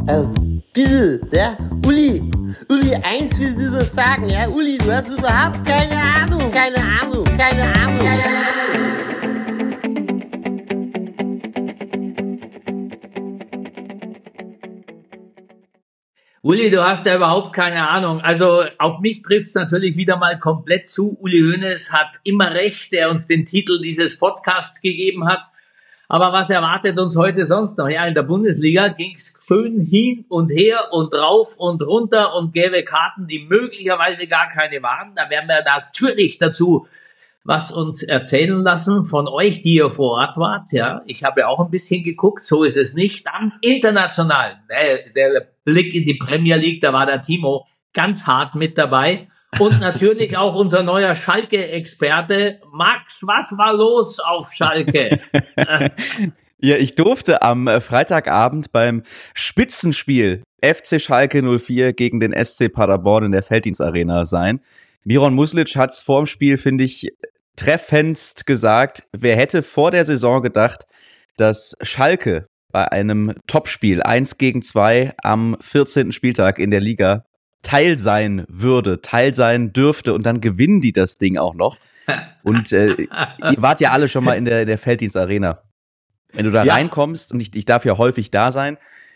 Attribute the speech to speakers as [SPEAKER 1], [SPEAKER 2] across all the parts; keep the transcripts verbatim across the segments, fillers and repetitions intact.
[SPEAKER 1] Äh, bitte, ja, Uli, Uli, eins will ich nur sagen, ja, Uli, du hast überhaupt keine Ahnung, keine Ahnung, keine Ahnung, keine Ahnung.
[SPEAKER 2] Uli, du hast ja überhaupt keine Ahnung. Also auf mich trifft es natürlich wieder mal komplett zu. Uli Hoeneß hat immer recht, der uns den Titel dieses Podcasts gegeben hat. Aber was erwartet uns heute sonst noch? Ja, in der Bundesliga ging es schön hin und her und rauf und runter und gäbe Karten, die möglicherweise gar keine waren. Da werden wir natürlich dazu was uns erzählen lassen von euch, die ihr vor Ort wart. Ja, ich habe ja auch ein bisschen geguckt, so ist es nicht. Dann international, der, der Blick in die Premier League, da war der Timo ganz hart mit dabei. Und natürlich auch unser neuer Schalke-Experte. Max, was war los auf Schalke?
[SPEAKER 3] Ja, ich durfte am Freitagabend beim Spitzenspiel F C Schalke null vier gegen den S C Paderborn in der Felddienstarena sein. Miron Muslic hat's vorm Spiel, finde ich, treffendst gesagt. Wer hätte vor der Saison gedacht, dass Schalke bei einem Topspiel eins gegen zwei am vierzehnten Spieltag in der Liga Teil sein würde, Teil sein dürfte und dann gewinnen die das Ding auch noch. Und äh, ihr wart ja alle schon mal in der, der Felddienstarena. Wenn du da ja. reinkommst, und ich, ich darf ja häufig da sein,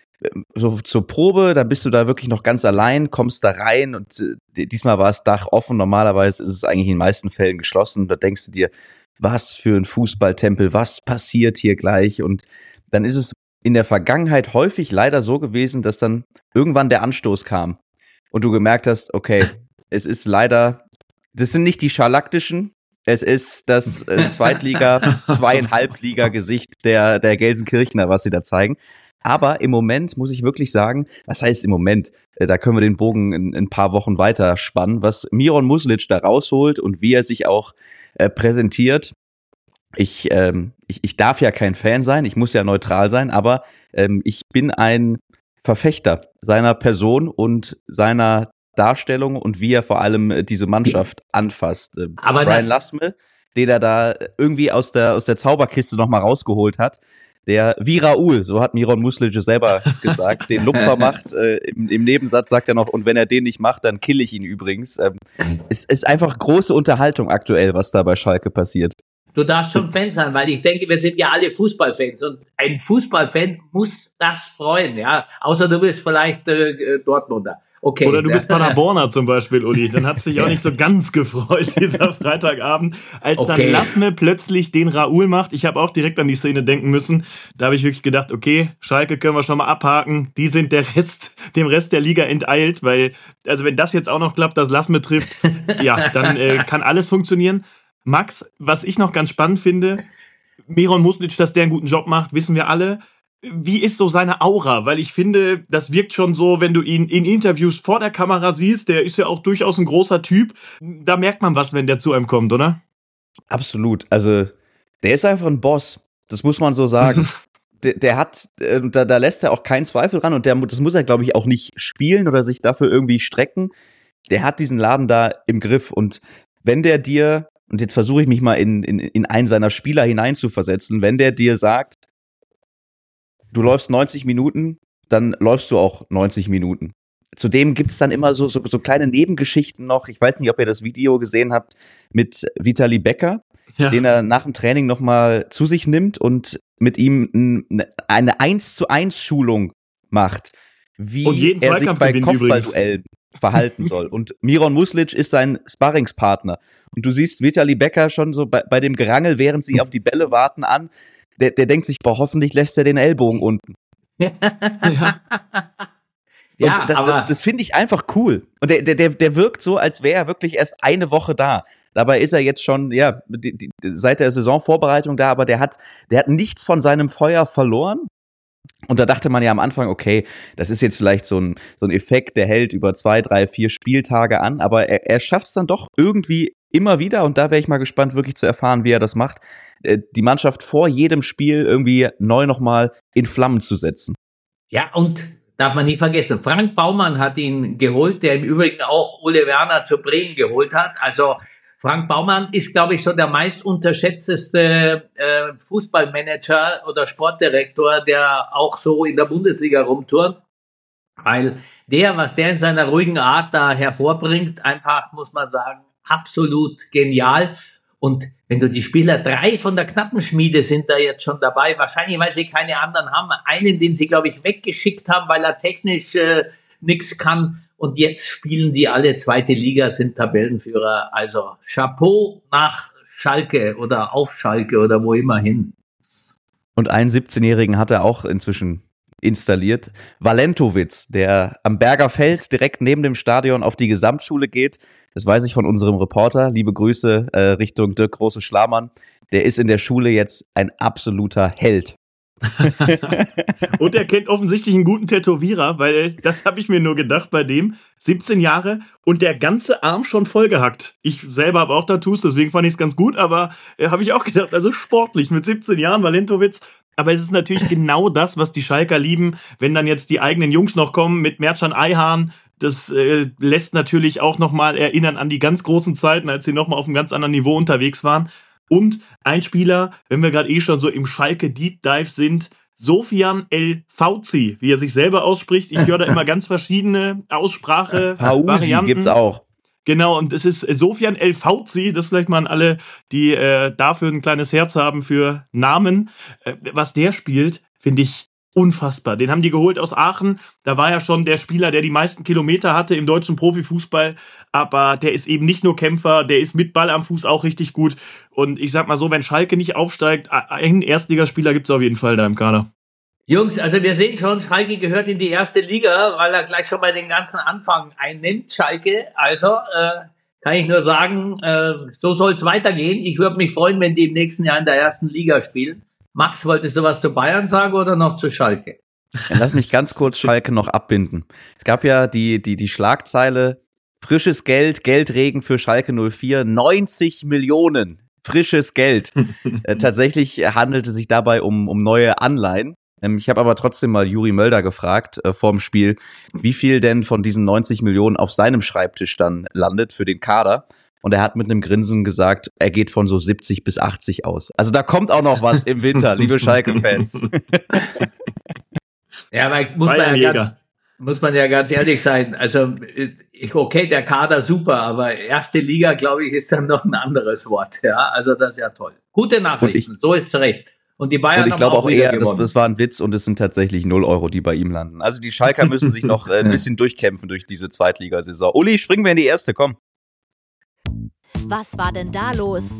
[SPEAKER 3] so zur Probe, da bist du da wirklich noch ganz allein, kommst da rein und äh, diesmal war das Dach offen, normalerweise ist es eigentlich in den meisten Fällen geschlossen. Da denkst du dir, was für ein Fußballtempel, was passiert hier gleich? Und dann ist es in der Vergangenheit häufig leider so gewesen, dass dann irgendwann der Anstoß kam und du gemerkt hast, okay, es ist leider, das sind nicht die Scharlaktischen, es ist das äh, Zweitliga, zweieinhalb Liga-Gesicht der, der Gelsenkirchener, was sie da zeigen. Aber im Moment muss ich wirklich sagen, was heißt im Moment? Äh, da können wir den Bogen in, in ein paar Wochen weiter spannen, was Miron Muslic da rausholt und wie er sich auch äh, präsentiert. Ich, ähm, ich, ich darf ja kein Fan sein, ich muss ja neutral sein, aber ähm, ich bin ein Verfechter seiner Person und seiner Darstellung und wie er vor allem diese Mannschaft anfasst. Äh, aber Brian Lasme, den er da irgendwie aus der, aus der Zauberkiste nochmal rausgeholt hat, der wie Raoul, so hat Miron Muslic selber gesagt, den Lupfer macht. Äh, im, Im Nebensatz sagt er noch, und wenn er den nicht macht, dann kill ich ihn übrigens. Ähm, es ist einfach große Unterhaltung aktuell, was da bei Schalke passiert.
[SPEAKER 2] Du darfst schon Fan sein, weil ich denke, wir sind ja alle Fußballfans und ein Fußballfan muss das freuen, ja. Außer du bist vielleicht äh, Dortmunder. Okay.
[SPEAKER 4] Oder du bist Paderborner zum Beispiel, Uli. Dann hat es dich auch nicht so ganz gefreut, dieser Freitagabend, als okay. dann Lasme plötzlich den Raoul macht. Ich habe auch direkt an die Szene denken müssen. Da habe ich wirklich gedacht, okay, Schalke können wir schon mal abhaken. Die sind der Rest, dem Rest der Liga enteilt, weil, also wenn das jetzt auch noch klappt, dass Lasme trifft, ja, dann äh, kann alles funktionieren. Max, was ich noch ganz spannend finde, Miron Muslic, dass der einen guten Job macht, wissen wir alle. Wie ist so seine Aura? Weil ich finde, das wirkt schon so, wenn du ihn in Interviews vor der Kamera siehst, der ist ja auch durchaus ein großer Typ. Da merkt man was, wenn der zu einem kommt, oder?
[SPEAKER 3] Absolut. Also, der ist einfach ein Boss. Das muss man so sagen. der, der hat, äh, da, da lässt er auch keinen Zweifel ran und der, das muss er, glaube ich, auch nicht spielen oder sich dafür irgendwie strecken. Der hat diesen Laden da im Griff und wenn der dir, und jetzt versuche ich mich mal in, in, in einen seiner Spieler hineinzuversetzen, wenn der dir sagt, du läufst neunzig Minuten, dann läufst du auch neunzig Minuten. Zudem gibt's dann immer so, so, so kleine Nebengeschichten noch. Ich weiß nicht, ob ihr das Video gesehen habt mit Vitali Becker, ja. den er nach dem Training nochmal zu sich nimmt und mit ihm eine eins zu eins Schulung macht, wie er sich bei Kopfballduellen verhalten soll. Und Miron Muslic ist sein Sparringspartner. Und du siehst Vitali Becker schon so bei, bei dem Gerangel, während sie auf die Bälle warten, an. Der, der denkt sich, boah, hoffentlich lässt er den Ellbogen unten. ja. Und ja, das, das, das finde ich einfach cool. Und der, der, der wirkt so, als wäre er wirklich erst eine Woche da. Dabei ist er jetzt schon, ja, die, die, seit der Saisonvorbereitung da, aber der hat, der hat nichts von seinem Feuer verloren. Und da dachte man ja am Anfang, okay, das ist jetzt vielleicht so ein, so ein Effekt, der hält über zwei, drei, vier Spieltage an, aber er, er schafft es dann doch irgendwie immer wieder, und da wäre ich mal gespannt, wirklich zu erfahren, wie er das macht, die Mannschaft vor jedem Spiel irgendwie neu nochmal in Flammen zu setzen.
[SPEAKER 2] Ja, und darf man nie vergessen, Frank Baumann hat ihn geholt, der im Übrigen auch Ole Werner zu Bremen geholt hat. Also Frank Baumann ist, glaube ich, so der meist unterschätzteste äh, Fußballmanager oder Sportdirektor, der auch so in der Bundesliga rumturnt. Weil der, was der in seiner ruhigen Art da hervorbringt, einfach, muss man sagen, absolut genial. Und wenn du die Spieler, drei von der Knappenschmiede sind da jetzt schon dabei, wahrscheinlich, weil sie keine anderen haben. Einen, den sie, glaube ich, weggeschickt haben, weil er technisch äh, nichts kann. Und jetzt spielen die alle zweite Liga, sind Tabellenführer. Also Chapeau nach Schalke oder auf Schalke oder wo immer hin.
[SPEAKER 3] Und einen siebzehnjährigen hat er auch inzwischen installiert. Valentowitz, der am Berger Feld direkt neben dem Stadion auf die Gesamtschule geht. Das weiß ich von unserem Reporter. Liebe Grüße äh, Richtung Dirk Große-Schlamann. Der ist in der Schule jetzt ein absoluter Held.
[SPEAKER 4] Und er kennt offensichtlich einen guten Tätowierer, weil das habe ich mir nur gedacht bei dem. siebzehn Jahre und der ganze Arm schon vollgehackt. Ich selber habe auch Tattoos, deswegen fand ich es ganz gut, aber äh, habe ich auch gedacht, also sportlich mit siebzehn Jahren, Valentowitz. Aber es ist natürlich genau das, was die Schalker lieben, wenn dann jetzt die eigenen Jungs noch kommen mit Mertcan Ayhan. Das äh, lässt natürlich auch nochmal erinnern an die ganz großen Zeiten, als sie nochmal auf einem ganz anderen Niveau unterwegs waren. Und ein Spieler, wenn wir gerade eh schon so im Schalke Deep Dive sind, Sofian El Fauzi, wie er sich selber ausspricht. Ich höre da immer ganz verschiedene Aussprache-Varianten.
[SPEAKER 3] Gibt's auch.
[SPEAKER 4] Genau, und es ist Sofian El Fauzi, das vielleicht mal an alle, die äh, dafür ein kleines Herz haben für Namen. Äh, was der spielt, finde ich unfassbar. Den haben die geholt aus Aachen. Da war ja schon der Spieler, der die meisten Kilometer hatte im deutschen Profifußball. Aber der ist eben nicht nur Kämpfer, der ist mit Ball am Fuß auch richtig gut. Und ich sag mal so, wenn Schalke nicht aufsteigt, einen Erstligaspieler gibt's auf jeden Fall da im Kader.
[SPEAKER 2] Jungs, also wir sehen schon, Schalke gehört in die erste Liga, weil er gleich schon mal den ganzen Anfang einnimmt, Schalke. Also äh, kann ich nur sagen, äh, so soll es weitergehen. Ich würde mich freuen, wenn die im nächsten Jahr in der ersten Liga spielen. Max, wolltest du was zu Bayern sagen oder noch zu Schalke?
[SPEAKER 3] Dann lass mich ganz kurz Schalke noch abbinden. Es gab ja die, die, die Schlagzeile, frisches Geld, Geldregen für Schalke null vier, neunzig Millionen, frisches Geld. äh, tatsächlich handelte es sich dabei um, um neue Anleihen. Ähm, ich habe aber trotzdem mal Juri Mölder gefragt äh, vor dem Spiel, wie viel denn von diesen neunzig Millionen auf seinem Schreibtisch dann landet für den Kader. Und er hat mit einem Grinsen gesagt, er geht von so siebzig bis achtzig aus. Also da kommt auch noch was im Winter, liebe Schalke-Fans.
[SPEAKER 2] Ja, aber muss man ja, ganz, muss man ja ganz ehrlich sein. Also, okay, der Kader super, aber erste Liga, glaube ich, ist dann noch ein anderes Wort. Ja, also das ist ja toll. Gute Nachrichten, ich, so ist es recht. Und die Bayern
[SPEAKER 3] und ich
[SPEAKER 2] haben
[SPEAKER 3] glaube
[SPEAKER 2] auch,
[SPEAKER 3] auch eher, das, das war ein Witz und es sind tatsächlich null Euro, die bei ihm landen. Also die Schalker müssen sich noch äh, ein bisschen durchkämpfen durch diese Zweitligasaison. Uli, springen wir in die erste, komm.
[SPEAKER 5] Was war denn da los?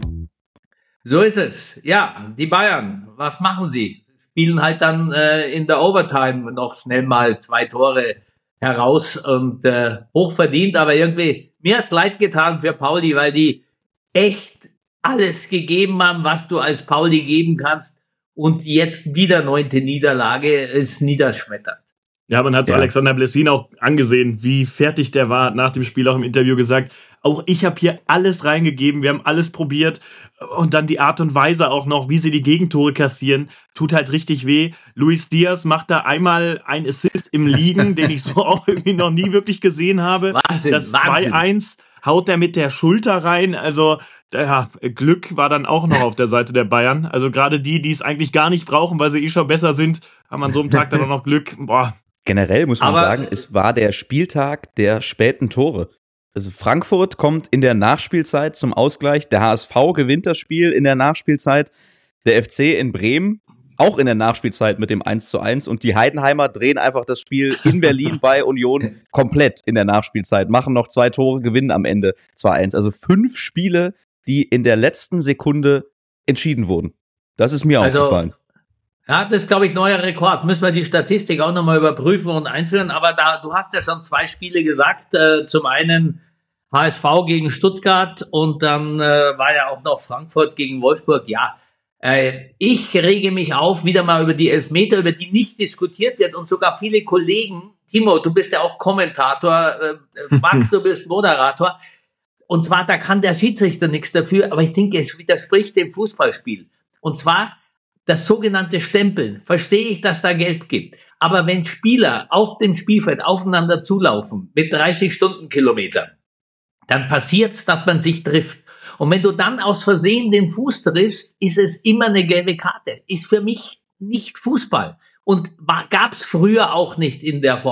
[SPEAKER 2] So ist es. Ja, die Bayern, was machen sie? Spielen halt dann äh, in der Overtime noch schnell mal zwei Tore heraus und äh, hochverdient, aber irgendwie, mir hat's leid getan für Pauli, weil die echt alles gegeben haben, was du als Pauli geben kannst und jetzt wieder neunte Niederlage ist niederschmetternd.
[SPEAKER 4] Ja, man hat ja. Alexander Blessin auch angesehen, wie fertig der war, hat nach dem Spiel auch im Interview gesagt, auch ich habe hier alles reingegeben, wir haben alles probiert und dann die Art und Weise auch noch, wie sie die Gegentore kassieren, tut halt richtig weh. Luis Diaz macht da einmal ein Assist im Liegen, den ich so auch irgendwie noch nie wirklich gesehen habe.
[SPEAKER 2] Wahnsinn,
[SPEAKER 4] das
[SPEAKER 2] Wahnsinn.
[SPEAKER 4] zwei eins haut er mit der Schulter rein, also ja, Glück war dann auch noch auf der Seite der Bayern. Also gerade die, die es eigentlich gar nicht brauchen, weil sie eh schon besser sind, haben an so einem Tag dann auch noch Glück. Boah.
[SPEAKER 3] Generell muss man
[SPEAKER 2] Aber
[SPEAKER 3] sagen, es war der Spieltag der späten Tore. Also Frankfurt kommt in der Nachspielzeit zum Ausgleich, der H S V gewinnt das Spiel in der Nachspielzeit, der F C in Bremen auch in der Nachspielzeit mit dem eins zu eins und die Heidenheimer drehen einfach das Spiel in Berlin bei Union komplett in der Nachspielzeit, machen noch zwei Tore, gewinnen am Ende zwei eins. Also fünf Spiele, die in der letzten Sekunde entschieden wurden. Das ist mir
[SPEAKER 2] also
[SPEAKER 3] aufgefallen.
[SPEAKER 2] Ja, das ist, glaube ich, neuer Rekord. Müssen wir die Statistik auch nochmal überprüfen und einführen. Aber da, du hast ja schon zwei Spiele gesagt. Äh, zum einen H S V gegen Stuttgart und dann äh, war ja auch noch Frankfurt gegen Wolfsburg. Ja, äh, ich rege mich auf, wieder mal über die Elfmeter, über die nicht diskutiert wird. Und sogar viele Kollegen, Timo, du bist ja auch Kommentator, äh, Max, du bist Moderator. Und zwar, da kann der Schiedsrichter nichts dafür. Aber ich denke, es widerspricht dem Fußballspiel. Und zwar das sogenannte Stempeln, verstehe ich, dass da Geld gibt. Aber wenn Spieler auf dem Spielfeld aufeinander zulaufen mit dreißig Stundenkilometern, dann passiert's, dass man sich trifft. Und wenn du dann aus Versehen den Fuß triffst, ist es immer eine gelbe Karte. Ist für mich nicht Fußball. Und gab's früher auch nicht in der Form.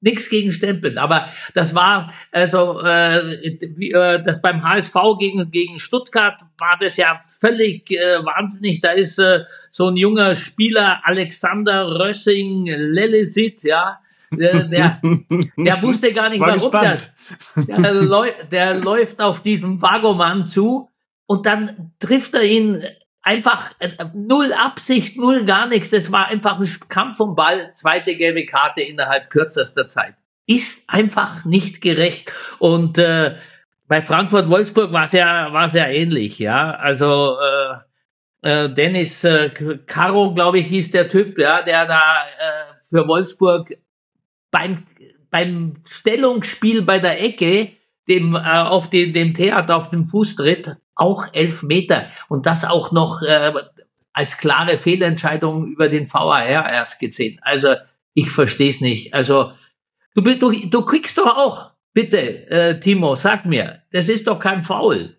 [SPEAKER 2] Nichts gegen Stempeln, aber das war also äh, wie, äh, das beim H S V gegen gegen Stuttgart war das ja völlig äh, wahnsinnig. Da ist äh, so ein junger Spieler Alexander Rössing Lelesit, ja, der, der der wusste gar nicht, warum der, der, läu- der läuft auf diesen Vagoman zu und dann trifft er ihn einfach äh, null Absicht, null gar nichts. Das war einfach ein Kampf um Ball, zweite gelbe Karte innerhalb kürzester Zeit. Ist einfach nicht gerecht. Und äh, bei Frankfurt-Wolfsburg war es ja, war es ja ähnlich, ja. Also äh, äh, Dennis äh, Caro, glaube ich, hieß der Typ, ja, der da äh, für Wolfsburg beim beim Stellungsspiel bei der Ecke dem äh, auf den, dem Theater auf dem Fuß tritt, auch elf Meter und das auch noch äh, als klare Fehlentscheidung über den V A R erst gesehen. Also ich verstehe es nicht. Also du, du, du kriegst doch auch, bitte, äh, Timo, sag mir, das ist doch kein Foul.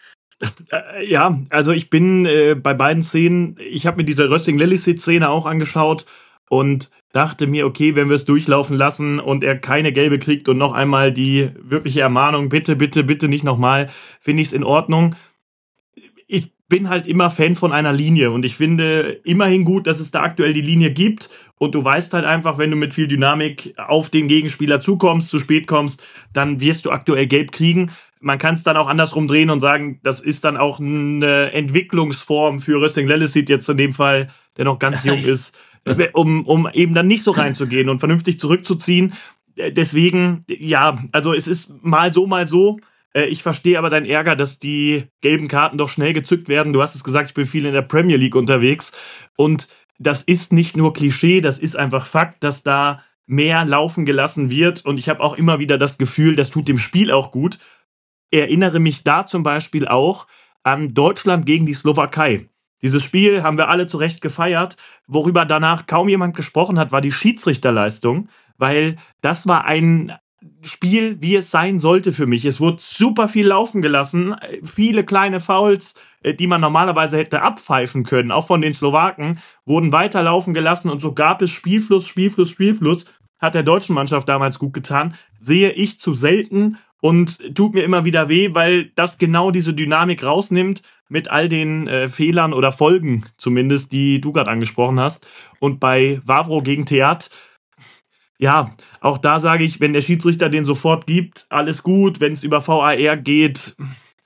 [SPEAKER 4] Ja, also ich bin äh, bei beiden Szenen, ich habe mir diese Rössing-Lillesit-Szene auch angeschaut und dachte mir, okay, wenn wir es durchlaufen lassen und er keine gelbe kriegt und noch einmal die wirkliche Ermahnung, bitte, bitte, bitte nicht nochmal, finde ich es in Ordnung. Ich bin halt immer Fan von einer Linie und ich finde immerhin gut, dass es da aktuell die Linie gibt und du weißt halt einfach, wenn du mit viel Dynamik auf den Gegenspieler zukommst, zu spät kommst, dann wirst du aktuell gelb kriegen. Man kann es dann auch andersrum drehen und sagen, das ist dann auch eine Entwicklungsform für Rössing Lillesit jetzt in dem Fall, der noch ganz jung ist, um, um eben dann nicht so reinzugehen und vernünftig zurückzuziehen. Deswegen, ja, also es ist mal so, mal so. Ich verstehe aber deinen Ärger, dass die gelben Karten doch schnell gezückt werden. Du hast es gesagt, ich bin viel in der Premier League unterwegs. Und das ist nicht nur Klischee, das ist einfach Fakt, dass da mehr laufen gelassen wird. Und ich habe auch immer wieder das Gefühl, das tut dem Spiel auch gut. Erinnere mich da zum Beispiel auch an Deutschland gegen die Slowakei. Dieses Spiel haben wir alle zu Recht gefeiert. Worüber danach kaum jemand gesprochen hat, war die Schiedsrichterleistung, weil das war ein Spiel, wie es sein sollte für mich. Es wurde super viel laufen gelassen, viele kleine Fouls, die man normalerweise hätte abpfeifen können, auch von den Slowaken, wurden weiterlaufen gelassen und so gab es Spielfluss, Spielfluss, Spielfluss. Hat der deutschen Mannschaft damals gut getan. Sehe ich zu selten und tut mir immer wieder weh, weil das genau diese Dynamik rausnimmt mit all den äh, Fehlern oder Folgen zumindest, die du gerade angesprochen hast. Und bei Wawro gegen Theat, ja, auch da sage ich, wenn der Schiedsrichter den sofort gibt, alles gut. Wenn es über V A R geht,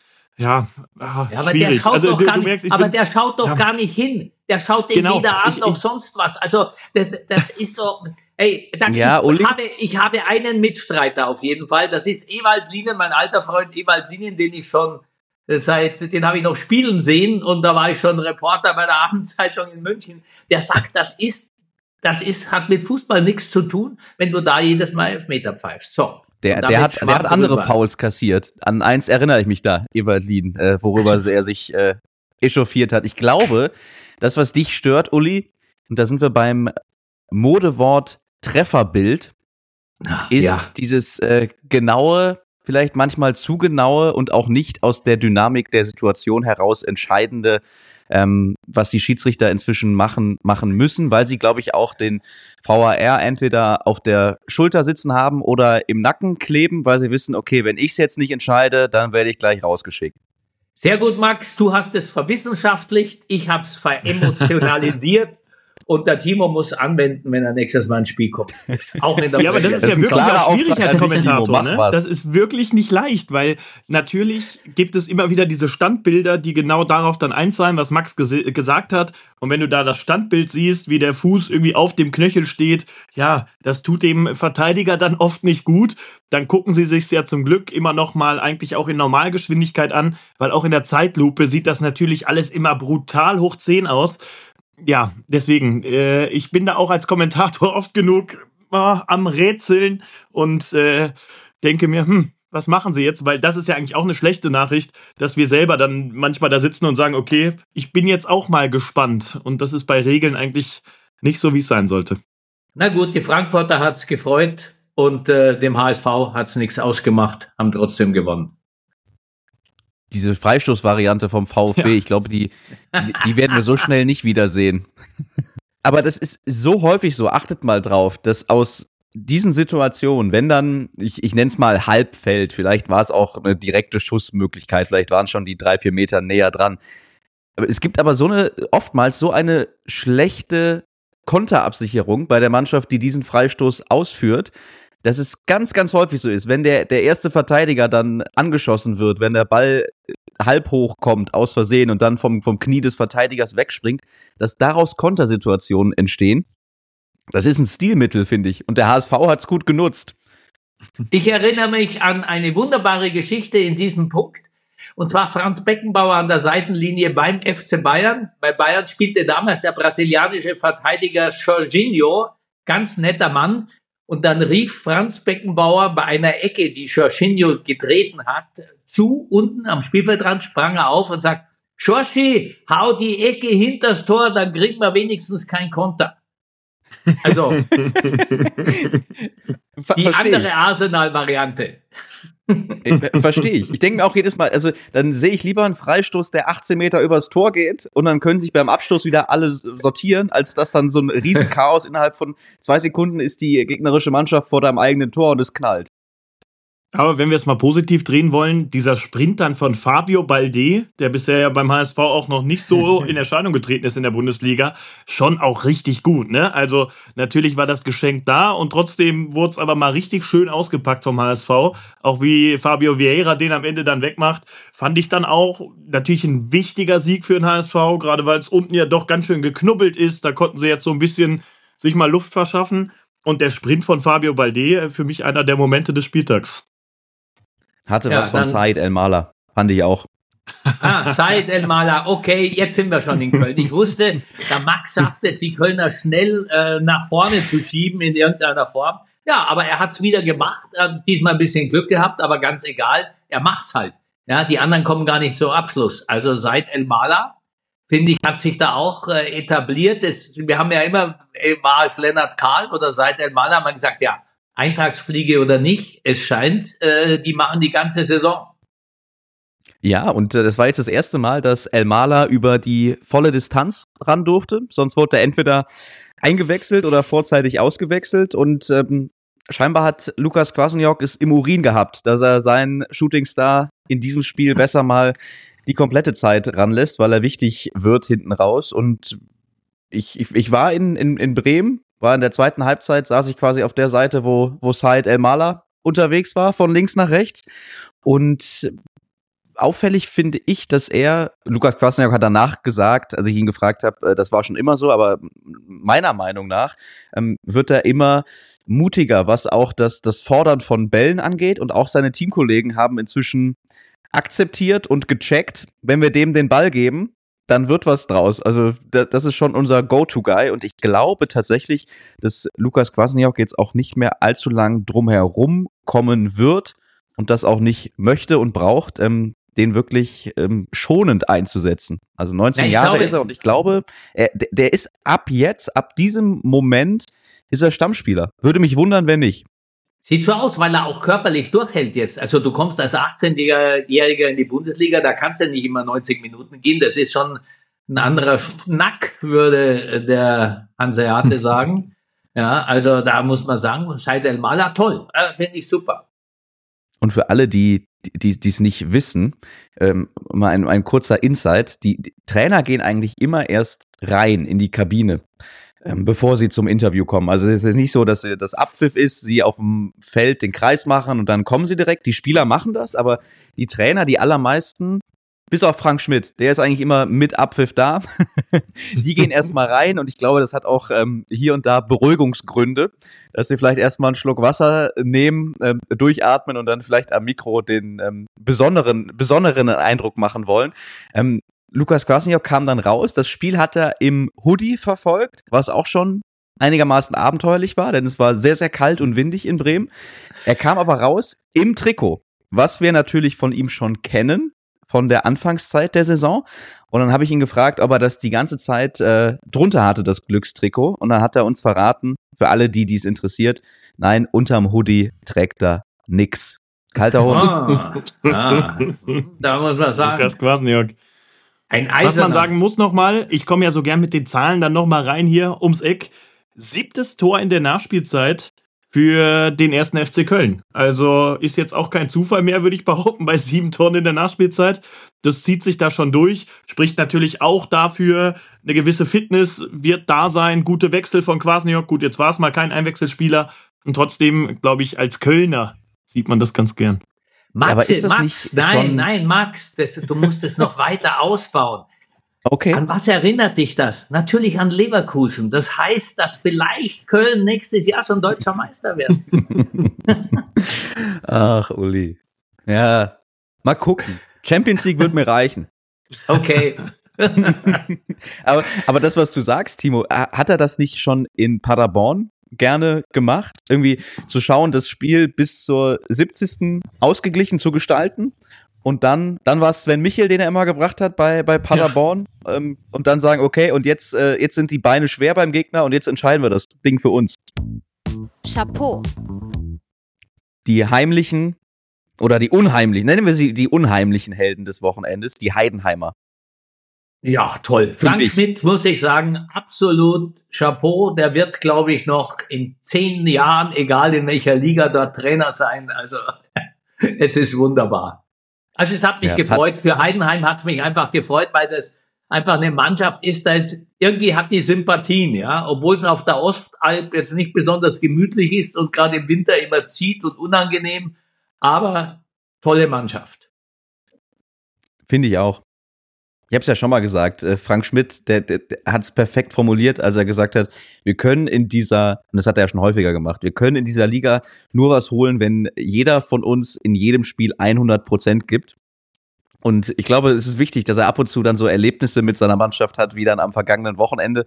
[SPEAKER 4] ja, ach,
[SPEAKER 2] ja aber
[SPEAKER 4] schwierig.
[SPEAKER 2] Der schaut
[SPEAKER 4] also,
[SPEAKER 2] doch
[SPEAKER 4] du,
[SPEAKER 2] gar
[SPEAKER 4] du
[SPEAKER 2] nicht,
[SPEAKER 4] merkst, ich
[SPEAKER 2] aber
[SPEAKER 4] bin,
[SPEAKER 2] der schaut doch
[SPEAKER 4] ja.
[SPEAKER 2] gar nicht hin. Der schaut den
[SPEAKER 4] Genau,
[SPEAKER 2] weder an
[SPEAKER 4] ich-
[SPEAKER 2] noch
[SPEAKER 4] ich-
[SPEAKER 2] sonst was. Also das, das ist doch... Ey, dann
[SPEAKER 3] Ja,
[SPEAKER 2] ich,
[SPEAKER 3] Uli?
[SPEAKER 2] habe, ich habe einen Mitstreiter auf jeden Fall. Das ist Ewald Lienen, mein alter Freund Ewald Lienen, den ich schon äh, seit, den habe ich noch spielen sehen und da war ich schon Reporter bei der Abendzeitung in München. Der sagt, das ist, das ist, hat mit Fußball nichts zu tun, wenn du da jedes Mal Elfmeter pfeifst. So.
[SPEAKER 3] Der,
[SPEAKER 2] Und
[SPEAKER 3] der,
[SPEAKER 2] damit
[SPEAKER 3] hat, der
[SPEAKER 2] schwamm
[SPEAKER 3] hat andere
[SPEAKER 2] drüber.
[SPEAKER 3] Fouls kassiert. An eins erinnere ich mich da, Ewald Lien, äh, worüber er sich äh, echauffiert hat. Ich glaube, das, was dich stört, Uli, und da sind wir beim Modewort Trefferbild, ist
[SPEAKER 2] ja.
[SPEAKER 3] dieses äh, genaue, vielleicht manchmal zu genaue und auch nicht aus der Dynamik der Situation heraus entscheidende, ähm, was die Schiedsrichter inzwischen machen, machen müssen, weil sie, glaube ich, auch den V A R entweder auf der Schulter sitzen haben oder im Nacken kleben, weil sie wissen, okay, wenn ich es jetzt nicht entscheide, dann werde ich gleich rausgeschickt.
[SPEAKER 2] Sehr gut, Max, du hast es verwissenschaftlicht, ich habe es veremotionalisiert. Und der Timo muss anwenden, wenn er nächstes Mal ins Spiel kommt. Auch in der
[SPEAKER 4] Ja, aber das
[SPEAKER 2] Premier
[SPEAKER 4] ist
[SPEAKER 3] Das
[SPEAKER 4] ja
[SPEAKER 3] ist ein
[SPEAKER 4] wirklich
[SPEAKER 3] klarer
[SPEAKER 4] auch schwierig
[SPEAKER 3] Auftrag
[SPEAKER 4] als
[SPEAKER 3] an dich, Timo.
[SPEAKER 4] Kommentator.
[SPEAKER 3] Mach
[SPEAKER 4] Ne?
[SPEAKER 3] was.
[SPEAKER 4] Das ist wirklich nicht leicht, weil natürlich gibt es immer wieder diese Standbilder, die genau darauf dann einzahlen, was Max ges- gesagt hat. Und wenn du da das Standbild siehst, wie der Fuß irgendwie auf dem Knöchel steht, ja, das tut dem Verteidiger dann oft nicht gut. Dann gucken sie sich ja zum Glück immer noch mal eigentlich auch in Normalgeschwindigkeit an, weil auch in der Zeitlupe sieht das natürlich alles immer brutal hoch zehn aus. Ja, deswegen, äh, ich bin da auch als Kommentator oft genug äh, am Rätseln und äh, denke mir, hm, was machen sie jetzt? Weil das ist ja eigentlich auch eine schlechte Nachricht, dass wir selber dann manchmal da sitzen und sagen, okay, ich bin jetzt auch mal gespannt. Und das ist bei Regeln eigentlich nicht so, wie es sein sollte.
[SPEAKER 2] Na gut, die Frankfurter hat's gefreut und äh, dem H S V hat's nichts ausgemacht, haben trotzdem gewonnen.
[SPEAKER 3] Diese Freistoßvariante vom VfB,
[SPEAKER 4] Ja.
[SPEAKER 3] ich glaube, die, die, die werden wir so schnell nicht wiedersehen. Aber das ist so häufig so, achtet mal drauf, dass aus diesen Situationen, wenn dann, ich, ich nenne es mal Halbfeld, vielleicht war es auch eine direkte Schussmöglichkeit, vielleicht waren schon die drei, vier Meter näher dran. Aber es gibt aber so eine, oftmals so eine schlechte Konterabsicherung bei der Mannschaft, die diesen Freistoß ausführt, dass es ganz, ganz häufig so ist, wenn der, der erste Verteidiger dann angeschossen wird, wenn der Ball halb hoch kommt aus Versehen und dann vom, vom Knie des Verteidigers wegspringt, dass daraus Kontersituationen entstehen. Das ist ein Stilmittel, finde ich. Und der H S V hat es gut genutzt.
[SPEAKER 2] Ich erinnere mich an eine wunderbare Geschichte in diesem Punkt. Und zwar Franz Beckenbauer an der Seitenlinie beim F C Bayern. Bei Bayern spielte damals der brasilianische Verteidiger Jorginho, ganz netter Mann. Und dann rief Franz Beckenbauer bei einer Ecke, die Jorginho getreten hat, zu, unten am Spielfeldrand, sprang er auf und sagt, Jorgi, hau die Ecke hinters Tor, dann kriegen wir wenigstens keinen Konter. Also, die andere Arsenal-Variante.
[SPEAKER 3] Verstehe ich. Ich denke mir auch jedes Mal, also dann sehe ich lieber einen Freistoß, der achtzehn Meter übers Tor geht und dann können sich beim Abstoß wieder alle sortieren, als dass dann so ein Riesenchaos innerhalb von zwei Sekunden ist die gegnerische Mannschaft vor deinem eigenen Tor und es knallt.
[SPEAKER 4] Aber wenn wir es mal positiv drehen wollen, dieser Sprint dann von Fabio Balde, der bisher ja beim H S V auch noch nicht so in Erscheinung getreten ist in der Bundesliga, schon auch richtig gut, ne? Also natürlich war das Geschenk da und trotzdem wurde es aber mal richtig schön ausgepackt vom H S V. Auch wie Fabio Vieira den am Ende dann wegmacht, fand ich dann auch natürlich ein wichtiger Sieg für den H S V, gerade weil es unten ja doch ganz schön geknubbelt ist. Da konnten sie jetzt so ein bisschen sich mal Luft verschaffen. Und der Sprint von Fabio Balde, für mich einer der Momente des Spieltags.
[SPEAKER 3] Hatte
[SPEAKER 2] ja,
[SPEAKER 3] was von Said El-Mala, fand ich auch.
[SPEAKER 2] Ah, Said El-Mala, okay, jetzt sind wir schon in Köln. Ich wusste, der Max schafft es, die Kölner schnell äh, nach vorne zu schieben in irgendeiner Form. Ja, aber er hat's wieder gemacht, hat diesmal ein bisschen Glück gehabt, aber ganz egal, er macht's halt. Ja, die anderen kommen gar nicht zum Abschluss. Also Said El-Mala, finde ich, hat sich da auch äh, etabliert. Das, wir haben ja immer, war es Lennart Kahl oder Said El-Mala, haben wir gesagt, ja, Eintagsfliege oder nicht, es scheint, äh, die machen die ganze Saison.
[SPEAKER 3] Ja, und äh, das war jetzt das erste Mal, dass El-Mala über die volle Distanz ran durfte. Sonst wurde er entweder eingewechselt oder vorzeitig ausgewechselt. Und ähm, scheinbar hat Lukas Kwasniok es im Urin gehabt, dass er seinen Shootingstar in diesem Spiel besser mal die komplette Zeit ranlässt, weil er wichtig wird hinten raus. Und ich, ich, ich war in, in, in Bremen, war in der zweiten Halbzeit, saß ich quasi auf der Seite, wo, wo Said El-Mala unterwegs war, von links nach rechts. Und auffällig finde ich, dass er, Lukas Kwasniok hat danach gesagt, als ich ihn gefragt habe, das war schon immer so, aber meiner Meinung nach ähm, wird er immer mutiger, was auch das, das Fordern von Bällen angeht. Und auch seine Teamkollegen haben inzwischen akzeptiert und gecheckt, wenn wir dem den Ball geben, dann wird was draus. Also das ist schon unser Go-To-Guy und ich glaube tatsächlich, dass Lukas Kwasniok jetzt auch nicht mehr allzu lang drumherum kommen wird und das auch nicht möchte und braucht, ähm, den wirklich ähm, schonend einzusetzen. Also neunzehn ja, Jahre glaube, ist er und ich glaube, er, der ist ab jetzt, ab diesem Moment ist er Stammspieler. Würde mich wundern, wenn nicht.
[SPEAKER 2] Sieht so aus, weil er auch körperlich durchhält jetzt. Also du kommst als achtzehnjähriger in die Bundesliga, da kannst du nicht immer neunzig Minuten gehen. Das ist schon ein anderer Schnack, würde der Hanseate sagen. Ja, also da muss man sagen, Said El-Mala, toll. Äh, Finde ich super.
[SPEAKER 3] Und für alle, die die die es nicht wissen, ähm, mal ein, ein kurzer Insight. Die, die Trainer gehen eigentlich immer erst rein in die Kabine, ähm, bevor sie zum Interview kommen. Also es ist nicht so, dass das Abpfiff ist, sie auf dem Feld den Kreis machen und dann kommen sie direkt. Die Spieler machen das, aber die Trainer, die allermeisten, bis auf Frank Schmidt, der ist eigentlich immer mit Abpfiff da. Die gehen erstmal rein und ich glaube, das hat auch ähm, hier und da Beruhigungsgründe, dass sie vielleicht erstmal einen Schluck Wasser nehmen, ähm, durchatmen und dann vielleicht am Mikro den ähm, besonderen, besonderen Eindruck machen wollen. Ähm, Lukas Kwasniok kam dann raus. Das Spiel hat er im Hoodie verfolgt, was auch schon einigermaßen abenteuerlich war, denn es war sehr, sehr kalt und windig in Bremen. Er kam aber raus im Trikot, was wir natürlich von ihm schon kennen, von der Anfangszeit der Saison. Und dann habe ich ihn gefragt, ob er das die ganze Zeit äh, drunter hatte, das Glückstrikot. Und dann hat er uns verraten, für alle, die dies interessiert, nein, unterm Hoodie trägt er nix. Kalter Hund.
[SPEAKER 2] Ah, ah, da muss man sagen,
[SPEAKER 4] Lukas Kwasniok.
[SPEAKER 2] Ein Eiserner.
[SPEAKER 4] Was man sagen muss nochmal, ich komme ja so gern mit den Zahlen dann nochmal rein hier ums Eck. Siebtes Tor in der Nachspielzeit für den ersten F C Köln. Also ist jetzt auch kein Zufall mehr, würde ich behaupten, bei sieben Toren in der Nachspielzeit. Das zieht sich da schon durch, spricht natürlich auch dafür, eine gewisse Fitness wird da sein, gute Wechsel von Kwasniok. Gut, jetzt war es mal kein Einwechselspieler und trotzdem, glaube ich, als Kölner sieht man das ganz gern.
[SPEAKER 2] Max,
[SPEAKER 3] ja, aber ist das
[SPEAKER 2] Max,
[SPEAKER 3] nicht
[SPEAKER 2] nein,
[SPEAKER 3] schon...
[SPEAKER 2] nein, Max, das, du musst es noch weiter ausbauen.
[SPEAKER 3] Okay.
[SPEAKER 2] An was erinnert dich das? Natürlich an Leverkusen. Das heißt, dass vielleicht Köln nächstes Jahr schon deutscher Meister wird.
[SPEAKER 3] Ach, Uli. Ja, mal gucken. Champions League wird mir reichen.
[SPEAKER 2] Okay.
[SPEAKER 3] aber, aber das, was du sagst, Timo, hat er das nicht schon in Paderborn gerne gemacht? Irgendwie zu schauen, das Spiel bis zur siebzigsten ausgeglichen zu gestalten? Und dann, dann war es Sven Michel, den er immer gebracht hat bei, bei Paderborn. Ja. Ähm, und dann sagen, okay, und jetzt, äh, jetzt sind die Beine schwer beim Gegner und jetzt entscheiden wir das Ding für uns.
[SPEAKER 5] Chapeau.
[SPEAKER 3] Die heimlichen oder die unheimlichen, nennen wir sie die unheimlichen Helden des Wochenendes, die Heidenheimer.
[SPEAKER 2] Ja, toll. Frank Schmidt, muss ich sagen, absolut Chapeau. Der wird, glaube ich, noch in zehn Jahren, egal in welcher Liga, dort Trainer sein. Also, es ist wunderbar. Also es hat mich ja, gefreut, hat für Heidenheim hat es mich einfach gefreut, weil das einfach eine Mannschaft ist, da ist, irgendwie hat die Sympathien, ja, obwohl es auf der Ostalb jetzt nicht besonders gemütlich ist und gerade im Winter immer zieht und unangenehm, aber tolle Mannschaft.
[SPEAKER 3] Finde ich auch. Ich habe es ja schon mal gesagt, äh, Frank Schmidt, der, der, der hat es perfekt formuliert, als er gesagt hat, wir können in dieser, und das hat er ja schon häufiger gemacht, wir können in dieser Liga nur was holen, wenn jeder von uns in jedem Spiel hundert Prozent gibt. Und ich glaube, es ist wichtig, dass er ab und zu dann so Erlebnisse mit seiner Mannschaft hat, wie dann am vergangenen Wochenende,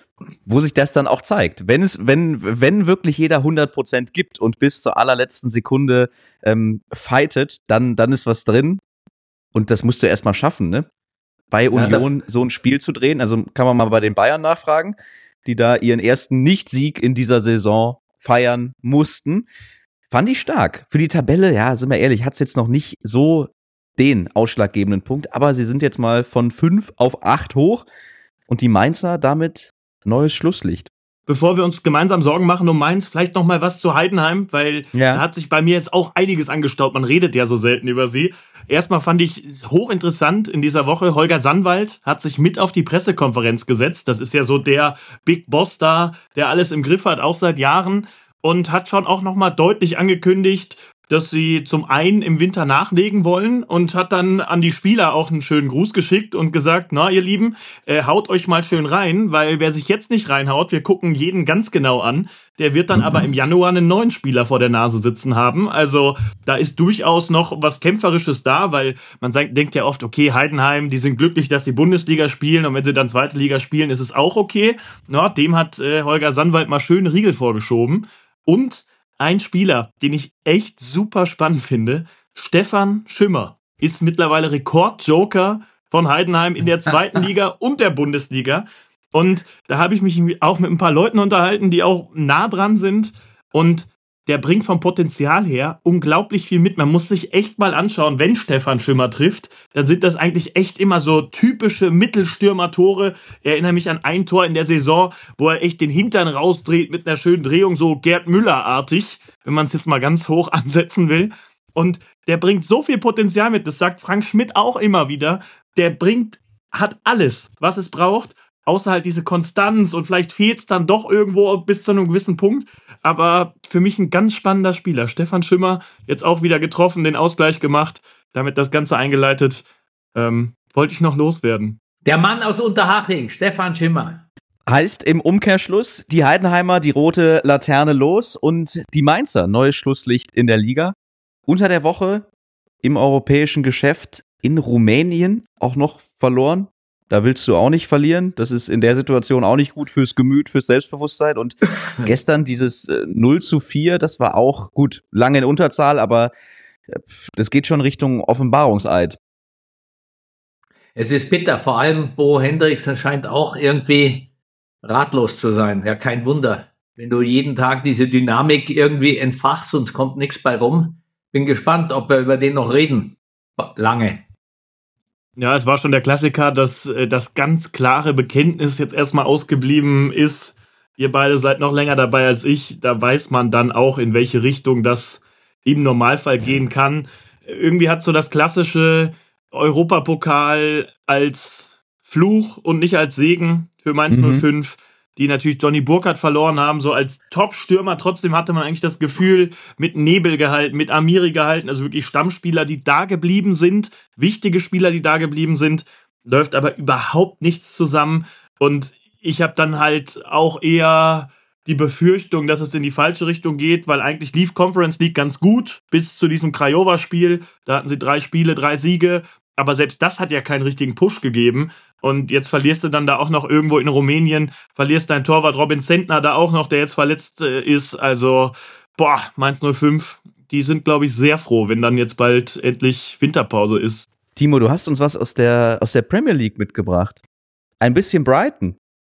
[SPEAKER 3] wo sich das dann auch zeigt. Wenn es, wenn, wenn wirklich jeder hundert Prozent gibt und bis zur allerletzten Sekunde ähm, fightet, dann, dann ist was drin. Und das musst du erst mal schaffen, ne? Bei Union ja, so ein Spiel zu drehen. Also kann man mal bei den Bayern nachfragen, die da ihren ersten Nicht-Sieg in dieser Saison feiern mussten. Fand ich stark. Für die Tabelle, ja, sind wir ehrlich, hat es jetzt noch nicht so den ausschlaggebenden Punkt, aber sie sind jetzt mal von fünf auf acht hoch und die Mainzer damit neues Schlusslicht.
[SPEAKER 4] Bevor wir uns gemeinsam Sorgen machen um Mainz, vielleicht noch mal was zu Heidenheim, weil ja. da hat sich bei mir jetzt auch einiges angestaut. Man redet ja so selten über sie. Erstmal fand ich hochinteressant in dieser Woche, Holger Sandwald hat sich mit auf die Pressekonferenz gesetzt. Das ist ja so der Big Boss da, der alles im Griff hat, auch seit Jahren. Und hat schon auch noch mal deutlich angekündigt, dass sie zum einen im Winter nachlegen wollen und hat dann an die Spieler auch einen schönen Gruß geschickt und gesagt, na ihr Lieben, äh, haut euch mal schön rein, weil wer sich jetzt nicht reinhaut, wir gucken jeden ganz genau an, der wird dann mhm. aber im Januar einen neuen Spieler vor der Nase sitzen haben. Also da ist durchaus noch was Kämpferisches da, weil man sagt, denkt ja oft, okay, Heidenheim, die sind glücklich, dass sie Bundesliga spielen und wenn sie dann zweite Liga spielen, ist es auch okay. Na, dem hat äh, Holger Sandwald mal schön Riegel vorgeschoben. Und ein Spieler, den ich echt super spannend finde, Stefan Schimmer, ist mittlerweile Rekordjoker von Heidenheim in der zweiten Liga und der Bundesliga. Und da habe ich mich auch mit ein paar Leuten unterhalten, die auch nah dran sind. Und der bringt vom Potenzial her unglaublich viel mit. Man muss sich echt mal anschauen, wenn Stefan Schimmer trifft, dann sind das eigentlich echt immer so typische Mittelstürmer-Tore. Ich erinnere mich an ein Tor in der Saison, wo er echt den Hintern rausdreht mit einer schönen Drehung, so Gerd Müller-artig, wenn man es jetzt mal ganz hoch ansetzen will. Und der bringt so viel Potenzial mit, das sagt Frank Schmidt auch immer wieder. Der bringt, hat alles, was es braucht, außer halt diese Konstanz und vielleicht fehlt es dann doch irgendwo bis zu einem gewissen Punkt. Aber für mich ein ganz spannender Spieler. Stefan Schimmer, jetzt auch wieder getroffen, den Ausgleich gemacht, damit das Ganze eingeleitet. Ähm, wollte ich noch loswerden.
[SPEAKER 2] Der Mann aus Unterhaching, Stefan Schimmer.
[SPEAKER 3] Heißt im Umkehrschluss, die Heidenheimer, die rote Laterne los und die Mainzer, neues Schlusslicht in der Liga. Unter der Woche im europäischen Geschäft in Rumänien auch noch verloren. Da willst du auch nicht verlieren. Das ist in der Situation auch nicht gut fürs Gemüt, fürs Selbstbewusstsein. Und gestern dieses null zu vier, das war auch gut, lange in Unterzahl, aber das geht schon Richtung Offenbarungseid.
[SPEAKER 2] Es ist bitter, vor allem Bo Hendriksen scheint auch irgendwie ratlos zu sein. Ja, kein Wunder. Wenn du jeden Tag diese Dynamik irgendwie entfachst und es kommt nichts bei rum. Bin gespannt, ob wir über den noch reden. Lange.
[SPEAKER 4] Ja, es war schon der Klassiker, dass das ganz klare Bekenntnis jetzt erstmal ausgeblieben ist. ihr beide seid noch länger dabei als ich, da weiß man dann auch, in welche Richtung das im Normalfall gehen kann. Irgendwie hat so das klassische Europapokal als Fluch und nicht als Segen für Mainz null fünf, mhm. die natürlich Johnny Burkhardt verloren haben, so als Top-Stürmer. Trotzdem hatte man eigentlich das Gefühl, mit Nebel gehalten, mit Amiri gehalten, also wirklich Stammspieler, die da geblieben sind, wichtige Spieler, die da geblieben sind, läuft aber überhaupt nichts zusammen. Und ich habe dann halt auch eher die Befürchtung, dass es in die falsche Richtung geht, weil eigentlich lief Conference League ganz gut bis zu diesem Craiova-Spiel. Da hatten sie drei Spiele, drei Siege. Aber selbst das hat ja keinen richtigen Push gegeben. Und jetzt verlierst du dann da auch noch irgendwo in Rumänien, verlierst dein Torwart Robin Zentner da auch noch, der jetzt verletzt äh, ist. Also, boah, Mainz null fünf, die sind, glaube ich, sehr froh, wenn dann jetzt bald endlich Winterpause ist.
[SPEAKER 3] Timo, du hast uns was aus der, aus der Premier League mitgebracht. Ein bisschen Brighton.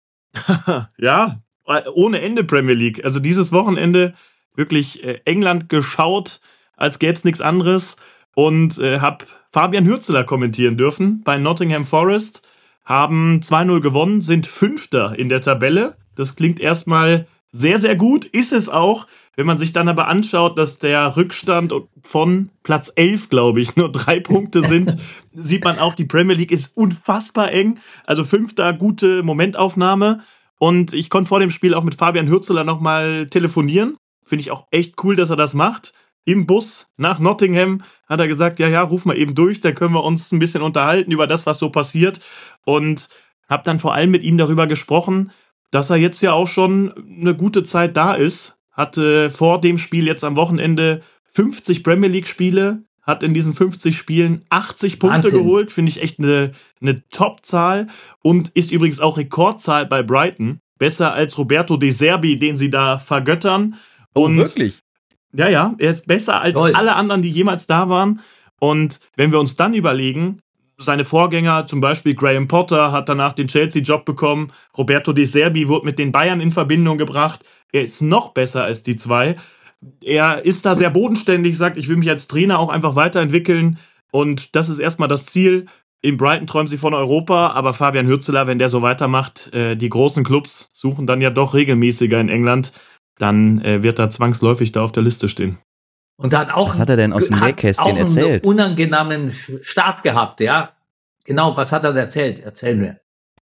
[SPEAKER 4] Ja, ohne Ende Premier League. Also dieses Wochenende wirklich äh, England geschaut, als gäbe es nichts anderes. Und äh, habe Fabian Hürzeler kommentieren dürfen bei Nottingham Forest. Haben zwei null gewonnen, sind Fünfter in der Tabelle. Das klingt erstmal sehr, sehr gut. Ist es auch. Wenn man sich dann aber anschaut, dass der Rückstand von Platz elf, glaube ich, nur drei Punkte sind, sieht man auch, die Premier League ist unfassbar eng. Also Fünfter, gute Momentaufnahme. Und ich konnte vor dem Spiel auch mit Fabian Hürzeler nochmal telefonieren. Finde ich auch echt cool, dass er das macht. Im Bus nach Nottingham hat er gesagt, ja, ja, ruf mal eben durch, dann können wir uns ein bisschen unterhalten über das, was so passiert. Und habe dann vor allem mit ihm darüber gesprochen, dass er jetzt ja auch schon eine gute Zeit da ist. Hatte vor dem Spiel jetzt am Wochenende fünfzig Premier League Spiele, hat in diesen fünfzig Spielen achtzig Punkte
[SPEAKER 2] Wahnsinn. geholt.
[SPEAKER 4] Finde ich echt eine, eine Top-Zahl und ist übrigens auch Rekordzahl bei Brighton. Besser als Roberto De Zerbi, den sie da vergöttern.
[SPEAKER 3] Oh,
[SPEAKER 4] und
[SPEAKER 3] wirklich?
[SPEAKER 4] Ja, ja, er ist besser als
[SPEAKER 2] Toll.
[SPEAKER 4] alle anderen, die jemals da waren. Und wenn wir uns dann überlegen, seine Vorgänger, zum Beispiel Graham Potter, hat danach den Chelsea-Job bekommen. Roberto De Zerbi wurde mit den Bayern in Verbindung gebracht. Er ist noch besser als die zwei. Er ist da sehr bodenständig, sagt, ich will mich als Trainer auch einfach weiterentwickeln. Und das ist erstmal das Ziel. In Brighton träumen sie von Europa, aber Fabian Hürzeler, wenn der so weitermacht, äh, die großen Clubs suchen dann ja doch regelmäßiger in England, dann äh, wird er zwangsläufig da auf der Liste stehen.
[SPEAKER 2] Und er hat auch,
[SPEAKER 3] was hat er denn aus dem Nähkästchen
[SPEAKER 2] auch
[SPEAKER 3] erzählt?
[SPEAKER 2] einen unangenehmen Start gehabt, ja. Genau, was hat er erzählt? Erzähl mir.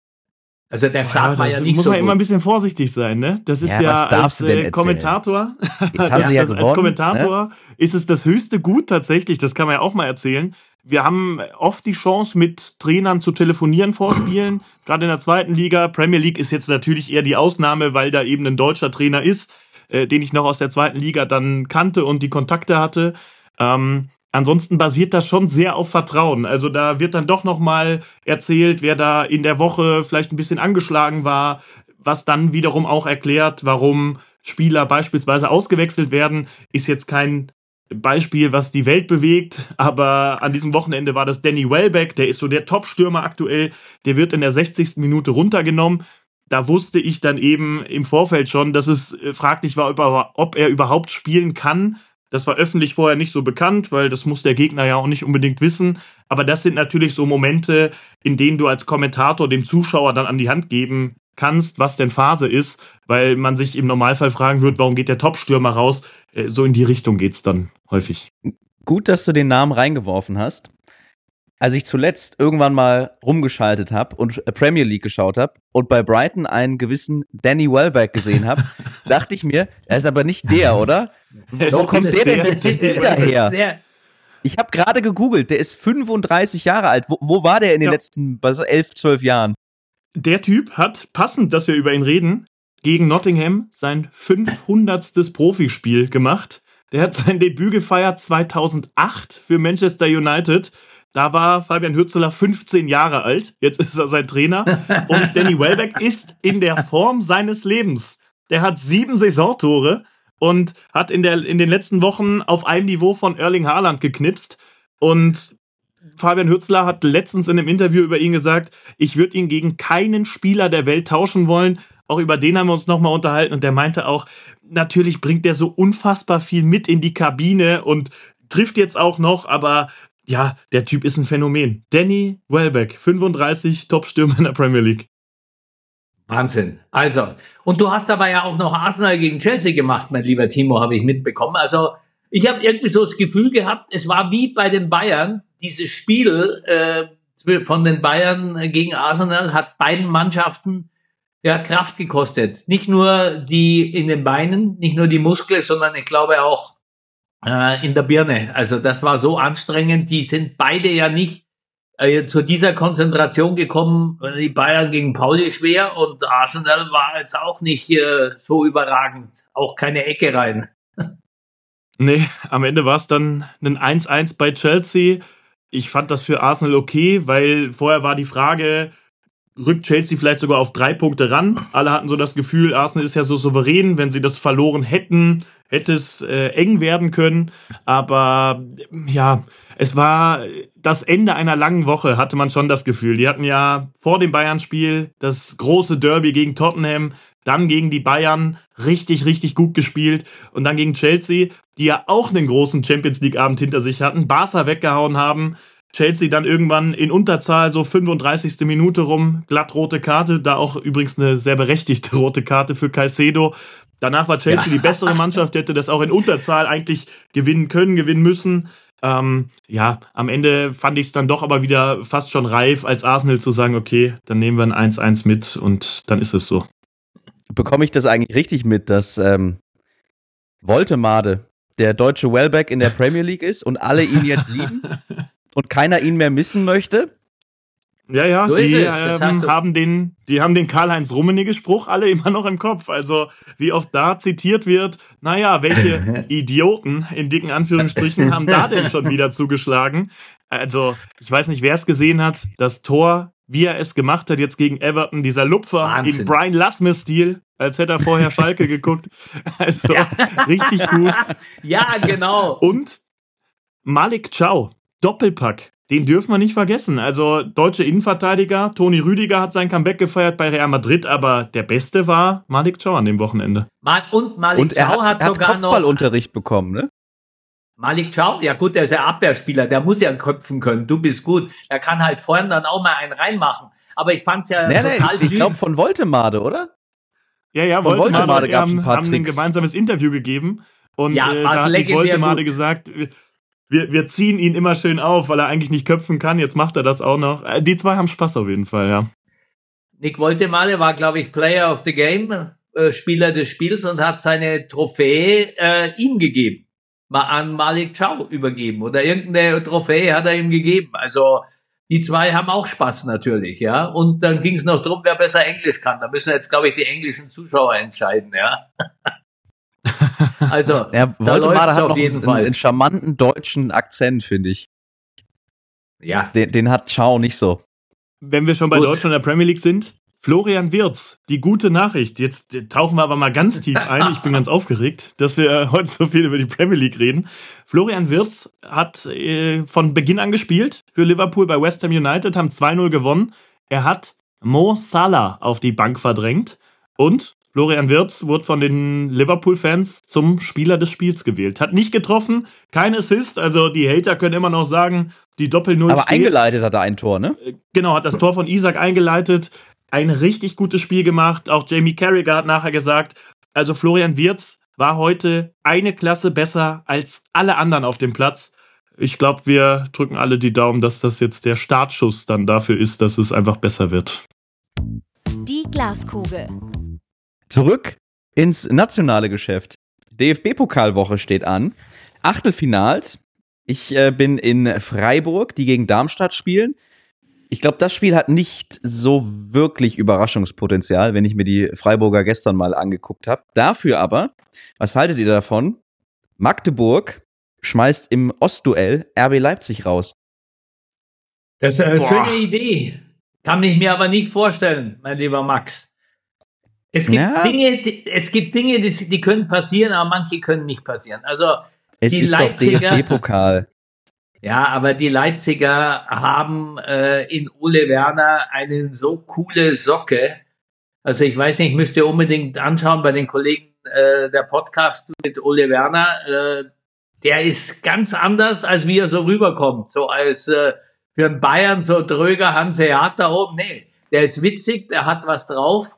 [SPEAKER 2] Also der Start
[SPEAKER 4] ja,
[SPEAKER 2] war ja nicht
[SPEAKER 4] muss
[SPEAKER 2] so
[SPEAKER 4] man
[SPEAKER 2] gut.
[SPEAKER 4] immer ein bisschen vorsichtig sein, ne? Das ist
[SPEAKER 3] Ja,
[SPEAKER 4] ja,
[SPEAKER 3] was darfst
[SPEAKER 4] als
[SPEAKER 3] du denn
[SPEAKER 4] äh,
[SPEAKER 3] erzählen?
[SPEAKER 4] Kommentator,
[SPEAKER 3] Jetzt haben sie ja
[SPEAKER 4] das,
[SPEAKER 3] gewonnen,
[SPEAKER 4] als Kommentator
[SPEAKER 3] ne?
[SPEAKER 4] ist es das höchste Gut tatsächlich, das kann man ja auch mal erzählen. Wir haben oft die Chance, mit Trainern zu telefonieren vor Spielen, gerade in der zweiten Liga. Premier League ist jetzt natürlich eher die Ausnahme, weil da eben ein deutscher Trainer ist, äh, den ich noch aus der zweiten Liga dann kannte und die Kontakte hatte. Ähm, ansonsten basiert das schon sehr auf Vertrauen. Also da wird dann doch nochmal erzählt, wer da in der Woche vielleicht ein bisschen angeschlagen war, was dann wiederum auch erklärt, warum Spieler beispielsweise ausgewechselt werden. Ist jetzt kein Beispiel, was die Welt bewegt, aber an diesem Wochenende war das Danny Welbeck, der ist so der Top-Stürmer aktuell, der wird in der sechzigsten Minute runtergenommen. Da wusste ich dann eben im Vorfeld schon, dass es fraglich war, ob er überhaupt spielen kann. Das war öffentlich vorher nicht so bekannt, weil das muss der Gegner ja auch nicht unbedingt wissen. Aber das sind natürlich so Momente, in denen du als Kommentator dem Zuschauer dann an die Hand geben kannst, was denn Phase ist, weil man sich im Normalfall fragen wird, warum geht der Top-Stürmer raus? So in die Richtung geht's dann häufig.
[SPEAKER 3] Gut, dass du den Namen reingeworfen hast. Als ich zuletzt irgendwann mal rumgeschaltet habe und Premier League geschaut habe und bei Brighton einen gewissen Danny Welbeck gesehen habe, dachte ich mir, er ist aber nicht der, oder? Wo kommt der denn jetzt wieder her? Ich habe gerade gegoogelt, der ist fünfunddreißig Jahre alt. Wo, wo war der in den
[SPEAKER 4] Ja.
[SPEAKER 3] letzten also elf, zwölf Jahren?
[SPEAKER 4] Der Typ hat, passend, dass wir über ihn reden, gegen Nottingham sein fünfhundertstes Profispiel gemacht. Der hat sein Debüt gefeiert zweitausendacht für Manchester United. Da war Fabian Hürzeler fünfzehn Jahre alt. Jetzt ist er sein Trainer. Und Danny Welbeck ist in der Form seines Lebens. Der hat sieben Saisontore und hat in, der, in den letzten Wochen auf einem Niveau von Erling Haaland geknipst. Und Fabian Hürzeler hat letztens in einem Interview über ihn gesagt, ich würde ihn gegen keinen Spieler der Welt tauschen wollen. Auch über den haben wir uns nochmal unterhalten. Und der meinte auch, natürlich bringt der so unfassbar viel mit in die Kabine und trifft jetzt auch noch, aber ja, der Typ ist ein Phänomen. Danny Welbeck, fünfunddreißig, Top-Stürmer in der Premier League.
[SPEAKER 2] Wahnsinn. Also, und du hast aber ja auch noch Arsenal gegen Chelsea gemacht, mein lieber Timo, habe ich mitbekommen. Also, ich habe irgendwie so das Gefühl gehabt, es war wie bei den Bayern, dieses Spiel äh, von den Bayern gegen Arsenal hat beiden Mannschaften ja Kraft gekostet. Nicht nur die in den Beinen, nicht nur die Muskeln, sondern ich glaube auch äh, in der Birne. Also das war so anstrengend. Die sind beide ja nicht äh, zu dieser Konzentration gekommen. Die Bayern gegen Pauli schwer und Arsenal war jetzt auch nicht äh, so überragend. Auch keine Ecke rein.
[SPEAKER 4] Nee, am Ende war es dann ein eins eins bei Chelsea. Ich fand das für Arsenal okay, weil vorher war die Frage, rückt Chelsea vielleicht sogar auf drei Punkte ran? Alle hatten so das Gefühl, Arsenal ist ja so souverän, wenn sie das verloren hätten, hätte es äh, eng werden können. Aber ja, es war das Ende einer langen Woche, hatte man schon das Gefühl. Die hatten ja vor dem Bayern-Spiel das große Derby gegen Tottenham, dann gegen die Bayern richtig, richtig gut gespielt und dann gegen Chelsea, die ja auch einen großen Champions-League-Abend hinter sich hatten, Barca weggehauen haben, Chelsea dann irgendwann in Unterzahl, so fünfunddreißigste Minute rum, glatt rote Karte, da auch übrigens eine sehr berechtigte rote Karte für Caicedo. Danach war Chelsea ja die bessere Mannschaft, hätte das auch in Unterzahl eigentlich gewinnen können, gewinnen müssen. Ähm, ja, am Ende fand ich es dann doch aber wieder fast schon reif, als Arsenal zu sagen, okay, dann nehmen wir ein eins eins mit und dann ist es so.
[SPEAKER 3] Bekomme ich das eigentlich richtig mit, dass ähm, Woltemade der deutsche Welbeck in der Premier League ist und alle ihn jetzt lieben und keiner ihn mehr missen möchte?
[SPEAKER 4] Ja, ja,
[SPEAKER 2] so
[SPEAKER 4] die
[SPEAKER 2] ähm,
[SPEAKER 4] haben den, die haben den Karl-Heinz Rummenigge-Spruch alle immer noch im Kopf. Also wie oft da zitiert wird, naja, welche Idioten in dicken Anführungsstrichen haben da denn schon wieder zugeschlagen? Also ich weiß nicht, wer es gesehen hat, das Tor, wie er es gemacht hat jetzt gegen Everton, dieser Lupfer
[SPEAKER 2] Wahnsinn.
[SPEAKER 4] in Brian Lasme-Stil, als hätte er vorher Schalke geguckt. Also
[SPEAKER 2] Ja.
[SPEAKER 4] richtig gut.
[SPEAKER 2] Ja, genau.
[SPEAKER 4] Und Malik Chow, Doppelpack, den dürfen wir nicht vergessen. Also deutsche Innenverteidiger, Toni Rüdiger hat sein Comeback gefeiert bei Real Madrid, aber der Beste war Malik Chow an dem Wochenende.
[SPEAKER 2] Mal- Und Malik
[SPEAKER 3] Und er
[SPEAKER 2] Chow
[SPEAKER 3] hat,
[SPEAKER 2] hat
[SPEAKER 3] er hat
[SPEAKER 2] sogar noch...
[SPEAKER 3] Kopfballunterricht bekommen, ne?
[SPEAKER 2] Malik Chow, ja gut, der ist ja Abwehrspieler, der muss ja köpfen können, du bist gut. Der kann halt vorhin dann auch mal einen reinmachen. Aber ich fand's ja
[SPEAKER 3] Nee, nee,
[SPEAKER 2] total
[SPEAKER 3] ich, ich
[SPEAKER 2] süß.
[SPEAKER 3] glaube von Woltemade, oder?
[SPEAKER 4] Ja, ja,
[SPEAKER 3] Von
[SPEAKER 4] Woltemade,
[SPEAKER 3] Woltemade
[SPEAKER 4] wir
[SPEAKER 3] gab's ein
[SPEAKER 4] haben,
[SPEAKER 3] paar
[SPEAKER 4] haben ein
[SPEAKER 3] Tricks.
[SPEAKER 4] gemeinsames Interview gegeben und
[SPEAKER 2] Ja,
[SPEAKER 4] äh,
[SPEAKER 2] war's
[SPEAKER 4] da hat die
[SPEAKER 2] legendär
[SPEAKER 4] Woltemade
[SPEAKER 2] gut.
[SPEAKER 4] gesagt, wir, wir ziehen ihn immer schön auf, weil er eigentlich nicht köpfen kann, jetzt macht er das auch noch. Äh, Die zwei haben Spaß auf jeden Fall, ja.
[SPEAKER 2] Nick Woltemade war, glaube ich, Player of the Game, äh, Spieler des Spiels und hat seine Trophäe äh, ihm gegeben. Mal an Malik Chow übergeben oder irgendeine Trophäe hat er ihm gegeben. Also die zwei haben auch Spaß natürlich, ja. Und dann ging es noch drum, wer besser Englisch kann. Da müssen jetzt, glaube ich, die englischen Zuschauer entscheiden, ja. Also,
[SPEAKER 3] Ja,
[SPEAKER 2] da
[SPEAKER 3] Woltemade
[SPEAKER 2] läuft's
[SPEAKER 3] hat
[SPEAKER 2] auf
[SPEAKER 3] noch
[SPEAKER 2] jeden
[SPEAKER 3] einen,
[SPEAKER 2] Fall.
[SPEAKER 3] einen charmanten deutschen Akzent, finde ich.
[SPEAKER 2] Ja,
[SPEAKER 3] Den, den hat Chow nicht so.
[SPEAKER 4] Wenn wir schon bei
[SPEAKER 2] Gut.
[SPEAKER 4] Deutschland in der Premier League sind, Florian Wirtz, die gute Nachricht. Jetzt tauchen wir aber mal ganz tief ein. Ich bin ganz aufgeregt, dass wir heute so viel über die Premier League reden. Florian Wirtz hat äh, von Beginn an gespielt für Liverpool bei West Ham United, haben zwei null gewonnen. Er hat Mo Salah auf die Bank verdrängt und Florian Wirtz wurde von den Liverpool-Fans zum Spieler des Spiels gewählt. Hat nicht getroffen, kein Assist, also die Hater können immer noch sagen, die Doppel-Null
[SPEAKER 3] Aber
[SPEAKER 4] steht.
[SPEAKER 3] eingeleitet hat er ein Tor, ne?
[SPEAKER 4] Genau, hat das Tor von Isak eingeleitet. Ein richtig gutes Spiel gemacht. Auch Jamie Carragher hat nachher gesagt, also Florian Wirtz war heute eine Klasse besser als alle anderen auf dem Platz. Ich glaube, wir drücken alle die Daumen, dass das jetzt der Startschuss dann dafür ist, dass es einfach besser wird.
[SPEAKER 5] Die Glaskugel.
[SPEAKER 3] Zurück ins nationale Geschäft. D F B-Pokalwoche steht an. Achtelfinals. Ich äh, bin in Freiburg, die gegen Darmstadt spielen. Ich glaube, das Spiel hat nicht so wirklich Überraschungspotenzial, wenn ich mir die Freiburger gestern mal angeguckt habe. Dafür aber, was haltet ihr davon? Magdeburg schmeißt im Ostduell R B Leipzig raus.
[SPEAKER 2] das ist eine
[SPEAKER 4] Boah.
[SPEAKER 2] schöne Idee. Kann ich mir aber nicht vorstellen, mein lieber Max. Es gibt
[SPEAKER 3] Ja.
[SPEAKER 2] Dinge, die, es gibt Dinge, die, die können passieren, aber manche können nicht passieren. Also
[SPEAKER 3] Es
[SPEAKER 2] Die
[SPEAKER 3] ist doch D F
[SPEAKER 2] Leipziger-
[SPEAKER 3] B-Pokal.
[SPEAKER 2] ja, aber die Leipziger haben äh, in Ole Werner eine so coole Socke. Also ich weiß nicht, müsst ihr unbedingt anschauen bei den Kollegen äh, der Podcast mit Ole Werner. Äh, der ist ganz anders, als wie er so rüberkommt. So als äh, für einen Bayern so dröger Hanseater oben. Nee, der ist witzig, der hat was drauf.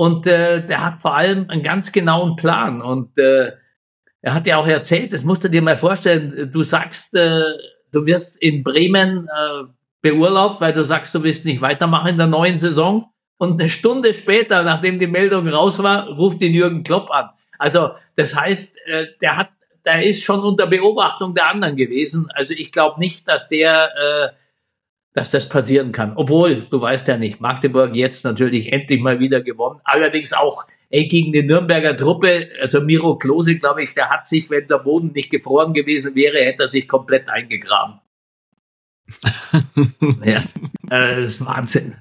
[SPEAKER 2] und äh, der hat vor allem einen ganz genauen Plan. Und äh, er hat ja auch erzählt, das musst du dir mal vorstellen, du sagst, äh, du wirst in Bremen äh, beurlaubt, weil du sagst, du willst nicht weitermachen in der neuen Saison. Und eine Stunde später, nachdem die Meldung raus war, ruft ihn Jürgen Klopp an. Also das heißt, äh, der hat, der ist schon unter Beobachtung der anderen gewesen. Also ich glaube nicht, dass der, äh, dass das passieren kann. Obwohl, du weißt ja nicht, Magdeburg jetzt natürlich endlich mal wieder gewonnen. Allerdings auch ey, gegen die Nürnberger Truppe, also Miro Klose, glaube ich, der hat sich, wenn der Boden nicht gefroren gewesen wäre, hätte er sich komplett eingegraben. Ja, äh, das ist Wahnsinn.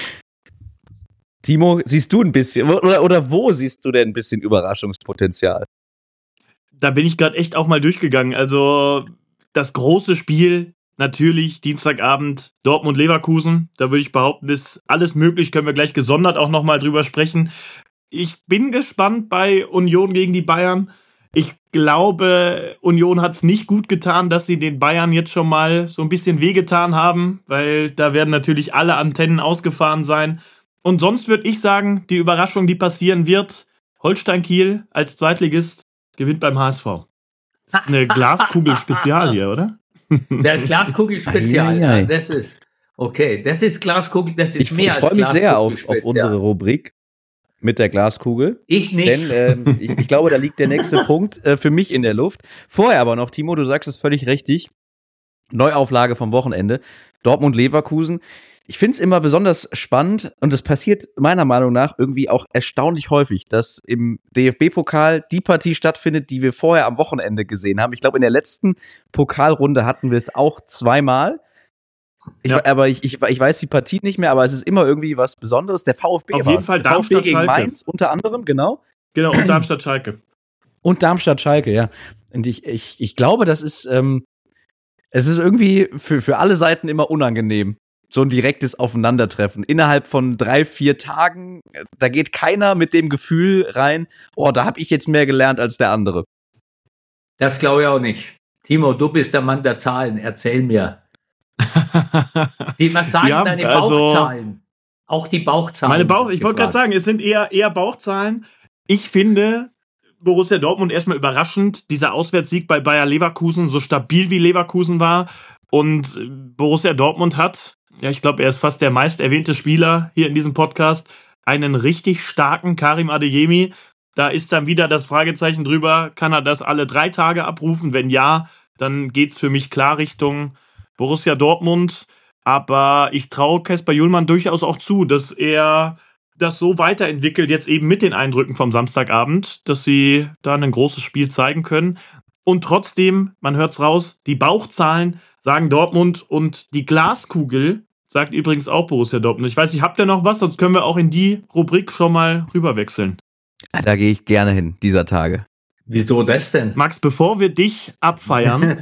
[SPEAKER 3] Timo, siehst du ein bisschen, oder, oder wo siehst du denn ein bisschen Überraschungspotenzial?
[SPEAKER 4] Da bin ich gerade echt auch mal durchgegangen. Also das große Spiel, natürlich Dienstagabend Dortmund-Leverkusen. Da würde ich behaupten, ist alles möglich. Können wir gleich gesondert auch nochmal drüber sprechen. Ich bin gespannt bei Union gegen die Bayern. Ich glaube, Union hat es nicht gut getan, dass sie den Bayern jetzt schon mal so ein bisschen wehgetan haben, weil da werden natürlich alle Antennen ausgefahren sein. Und sonst würde ich sagen, die Überraschung, die passieren wird, Holstein Kiel als Zweitligist gewinnt beim H S V. Das ist eine Glaskugel-Spezial hier, oder?
[SPEAKER 2] Das Glaskugel-Spezial,
[SPEAKER 3] Ei, ei, ei.
[SPEAKER 2] ja, das ist, okay, das ist Glaskugel, das ist
[SPEAKER 3] Ich,
[SPEAKER 2] mehr
[SPEAKER 3] ich
[SPEAKER 2] als
[SPEAKER 3] freue mich sehr auf, auf
[SPEAKER 2] Glaskugel-Spezial.
[SPEAKER 3] unsere Rubrik mit der Glaskugel.
[SPEAKER 2] Ich nicht.
[SPEAKER 3] Denn ähm, ich, ich glaube, da liegt der nächste Punkt äh, für mich in der Luft. Vorher aber noch, Timo, du sagst es völlig richtig. Neuauflage vom Wochenende. Dortmund-Leverkusen. Ich finde es immer besonders spannend und es passiert meiner Meinung nach irgendwie auch erstaunlich häufig, dass im D F B-Pokal die Partie stattfindet, die wir vorher am Wochenende gesehen haben. Ich glaube, in der letzten Pokalrunde hatten wir es auch zweimal. Ich,
[SPEAKER 4] Ja.
[SPEAKER 3] Aber ich, ich, ich weiß die Partie nicht mehr, aber es ist immer irgendwie was Besonderes. Der VfB
[SPEAKER 4] Auf
[SPEAKER 3] war's.
[SPEAKER 4] jeden Fall
[SPEAKER 3] Der VfB gegen
[SPEAKER 4] Darmstadt-Schalke.
[SPEAKER 3] Mainz unter anderem, genau.
[SPEAKER 4] Genau, und Darmstadt-Schalke.
[SPEAKER 3] Und Darmstadt-Schalke, ja. Und ich, ich, ich glaube, das ist, ähm, es ist irgendwie für, für alle Seiten immer unangenehm. So ein direktes Aufeinandertreffen. Innerhalb von drei, vier Tagen, da geht keiner mit dem Gefühl rein, oh, da habe ich jetzt mehr gelernt als der andere.
[SPEAKER 2] Das glaube ich auch nicht. Timo, du bist der Mann der Zahlen. Erzähl mir. Wie, was sagen
[SPEAKER 4] Ja,
[SPEAKER 2] deine
[SPEAKER 4] also-
[SPEAKER 2] Bauchzahlen? Auch die Bauchzahlen.
[SPEAKER 4] Meine Bauch,
[SPEAKER 2] sind
[SPEAKER 4] ich wollte gerade
[SPEAKER 2] gefragt.
[SPEAKER 4] sagen, es sind eher, eher Bauchzahlen. Ich finde Borussia Dortmund erstmal überraschend. Dieser Auswärtssieg bei Bayer Leverkusen, so stabil wie Leverkusen war. Und Borussia Dortmund hat, ja, ich glaube, er ist fast der meist erwähnte Spieler hier in diesem Podcast, einen richtig starken Karim Adeyemi. Da ist dann wieder das Fragezeichen drüber, kann er das alle drei Tage abrufen? Wenn ja, dann geht's für mich klar Richtung Borussia Dortmund. Aber ich traue Kasper Hjulmand durchaus auch zu, dass er das so weiterentwickelt, jetzt eben mit den Eindrücken vom Samstagabend, dass sie da ein großes Spiel zeigen können. Und trotzdem, man hört's raus, die Bauchzahlen sagen Dortmund und die Glaskugel sagt übrigens auch Borussia Dortmund. Ich weiß nicht, habt ihr noch was? Sonst können wir auch in die Rubrik schon mal rüberwechseln.
[SPEAKER 3] Da gehe ich gerne hin, dieser Tage.
[SPEAKER 2] Wieso das denn?
[SPEAKER 4] Max, bevor wir dich abfeiern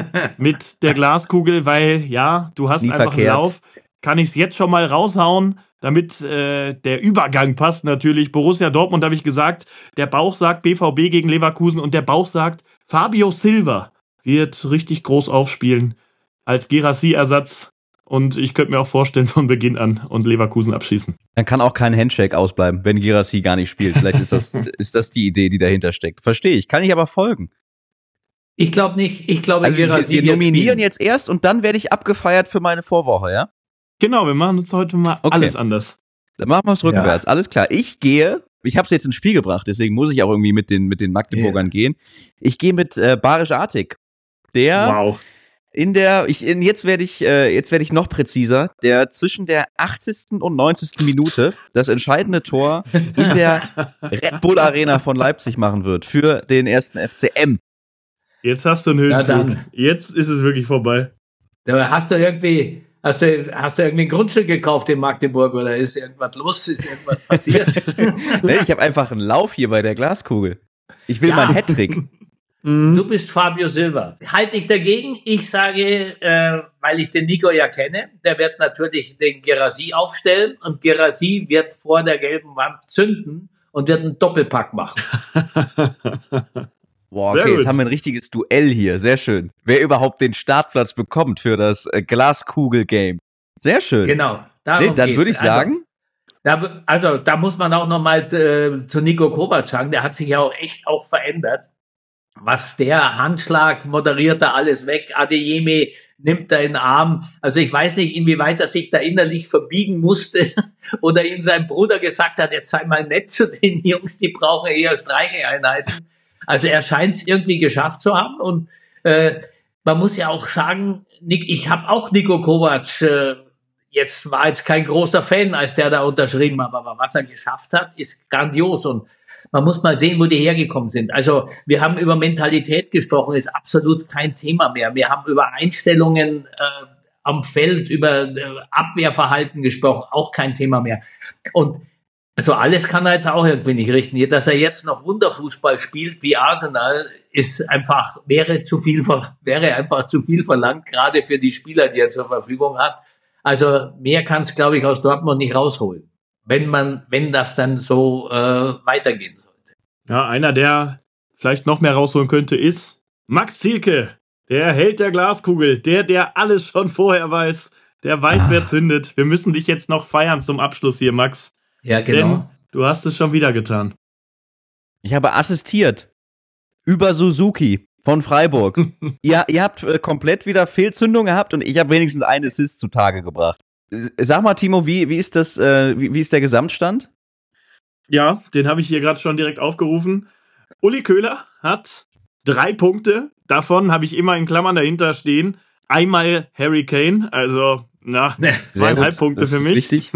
[SPEAKER 4] mit der Glaskugel, weil, ja, du hast
[SPEAKER 3] Nie
[SPEAKER 4] einfach
[SPEAKER 3] verkehrt.
[SPEAKER 4] einen Lauf, kann ich es jetzt schon mal raushauen, damit äh, der Übergang passt natürlich. Borussia Dortmund, habe ich gesagt, der Bauch sagt B V B gegen Leverkusen und der Bauch sagt, Fabio Silva wird richtig groß aufspielen als Guirassy-Ersatz. Und ich könnte mir auch vorstellen, von Beginn an und Leverkusen abschießen.
[SPEAKER 3] Dann kann auch kein Handshake ausbleiben, wenn Guirassy gar nicht spielt. Vielleicht ist das, ist das die Idee, die dahinter steckt. Verstehe ich, kann ich aber folgen.
[SPEAKER 2] Ich glaube nicht. Ich glaube,
[SPEAKER 3] Also wir,
[SPEAKER 2] Guirassy
[SPEAKER 3] wir
[SPEAKER 2] wird
[SPEAKER 3] nominieren
[SPEAKER 2] spielen.
[SPEAKER 3] jetzt erst und dann werde ich abgefeiert für meine Vorwoche, ja?
[SPEAKER 4] Genau, wir machen uns heute mal
[SPEAKER 3] Okay.
[SPEAKER 4] alles anders.
[SPEAKER 3] Dann machen wir es rückwärts. Alles klar. Ich gehe, ich habe es jetzt ins Spiel gebracht, deswegen muss ich auch irgendwie mit den, mit den Magdeburgern gehen. Ich gehe mit äh, Barisch Artik. Der
[SPEAKER 4] Wow.
[SPEAKER 3] in der, ich, in, jetzt werde ich, äh, jetzt werde ich noch präziser, der zwischen der achtzigsten und neunzigsten Minute das entscheidende Tor in der Red Bull Arena von Leipzig machen wird für den ersten F C M.
[SPEAKER 4] Jetzt hast du einen
[SPEAKER 2] Na
[SPEAKER 4] Höhenflug.
[SPEAKER 2] dann.
[SPEAKER 4] Jetzt ist es wirklich vorbei.
[SPEAKER 2] Da hast du irgendwie, hast du, hast du irgendwie ein Grundstück gekauft in Magdeburg oder ist irgendwas los? Ist irgendwas passiert?
[SPEAKER 3] Nee, ich habe einfach einen Lauf hier bei der Glaskugel. Ich will
[SPEAKER 2] Ja.
[SPEAKER 3] meinen Hattrick.
[SPEAKER 2] Du bist Fabio Silva. Halte ich dagegen? Ich sage, äh, weil ich den Nico ja kenne, der wird natürlich den Guirassy aufstellen und Guirassy wird vor der gelben Wand zünden und wird einen Doppelpack machen.
[SPEAKER 3] Boah,
[SPEAKER 4] Sehr
[SPEAKER 3] okay,
[SPEAKER 4] gut.
[SPEAKER 3] jetzt haben wir ein richtiges Duell hier. Sehr schön. Wer überhaupt den Startplatz bekommt für das äh, Glaskugel-Game. Sehr schön.
[SPEAKER 2] Genau. Darum
[SPEAKER 3] Nee, dann
[SPEAKER 2] geht's.
[SPEAKER 3] würde ich
[SPEAKER 2] Also,
[SPEAKER 3] sagen,
[SPEAKER 2] Da, also da muss man auch nochmal äh, zu Niko Kovac sagen, der hat sich ja auch echt auch verändert. Was der Handschlag moderiert da alles weg, Adeyemi nimmt da in den Arm. Also ich weiß nicht, inwieweit er sich da innerlich verbiegen musste oder ihm sein Bruder gesagt hat, jetzt sei mal nett zu den Jungs, die brauchen eher Streicheleinheiten. Also er scheint es irgendwie geschafft zu haben und äh, man muss ja auch sagen, ich habe auch Niko Kovac, äh, jetzt war jetzt kein großer Fan, als der da unterschrieben hat, aber was er geschafft hat, ist grandios und man muss mal sehen, wo die hergekommen sind. Also wir haben über Mentalität gesprochen, ist absolut kein Thema mehr. Wir haben über Einstellungen äh, am Feld, über äh, Abwehrverhalten gesprochen, auch kein Thema mehr. Und also alles kann er jetzt auch irgendwie nicht richten. Dass er jetzt noch Wunderfußball spielt wie Arsenal, ist einfach, wäre zu viel, wäre einfach zu viel verlangt, gerade für die Spieler, die er zur Verfügung hat. Also mehr kann es, glaube ich, aus Dortmund nicht rausholen, wenn man, wenn das dann so äh, weitergehen sollte.
[SPEAKER 4] Ja, einer, der vielleicht noch mehr rausholen könnte, ist Max Zielke, der Held der Glaskugel, der, der alles schon vorher weiß, der weiß, ah. wer zündet. Wir müssen dich jetzt noch feiern zum Abschluss hier, Max.
[SPEAKER 2] Ja, genau.
[SPEAKER 4] Denn du hast es schon wieder getan.
[SPEAKER 3] Ich habe assistiert über Suzuki von Freiburg. ihr, ihr habt äh, komplett wieder Fehlzündung gehabt und ich habe wenigstens einen Assist zutage gebracht. Sag mal, Timo, wie, wie ist das, äh, wie, wie ist der Gesamtstand?
[SPEAKER 4] Ja, den habe ich hier gerade schon direkt aufgerufen. Uli Köhler hat drei Punkte. Davon habe ich immer in Klammern dahinter stehen. Einmal Harry Kane, also na, zweieinhalb Punkte für mich. Richtig.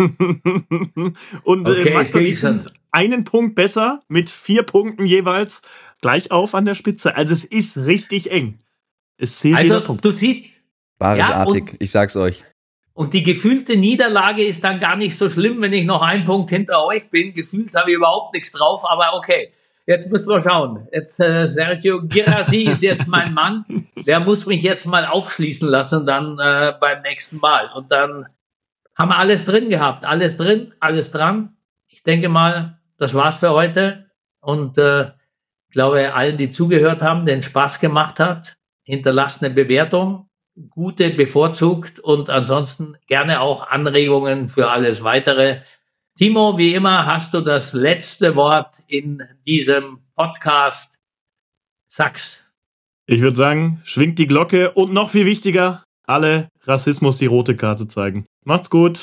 [SPEAKER 4] Und okay, äh, Max und ich sind einen Punkt besser mit vier Punkten jeweils gleich auf an der Spitze. Also es ist richtig eng. Es zählt jeder Punkt.
[SPEAKER 2] Du siehst,
[SPEAKER 3] Barisch-artig, ja, ich sag's euch.
[SPEAKER 2] Und die gefühlte Niederlage ist dann gar nicht so schlimm, wenn ich noch einen Punkt hinter euch bin. Gefühlt habe ich überhaupt nichts drauf, aber okay. Jetzt müssen wir schauen. Jetzt äh, Sergio Guirassy ist jetzt mein Mann. Der muss mich jetzt mal aufschließen lassen dann äh, beim nächsten Mal. Und dann haben wir alles drin gehabt. Alles drin, alles dran. Ich denke mal, das war's für heute. Und äh, ich glaube, allen, die zugehört haben, denen Spaß gemacht hat, hinterlasst eine Bewertung. Gute bevorzugt und ansonsten gerne auch Anregungen für alles Weitere. Timo, wie immer hast du das letzte Wort in diesem Podcast. Sag's.
[SPEAKER 4] Ich würde sagen, schwingt die Glocke und noch viel wichtiger, alle Rassismus die rote Karte zeigen. Macht's gut.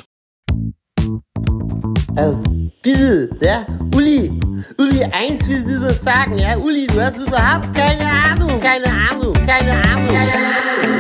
[SPEAKER 1] Ähm, bitte, ja, Uli, Uli, eins will ich nur sagen, ja, Uli, du hast überhaupt keine Ahnung, keine Ahnung, keine Ahnung, keine Ahnung.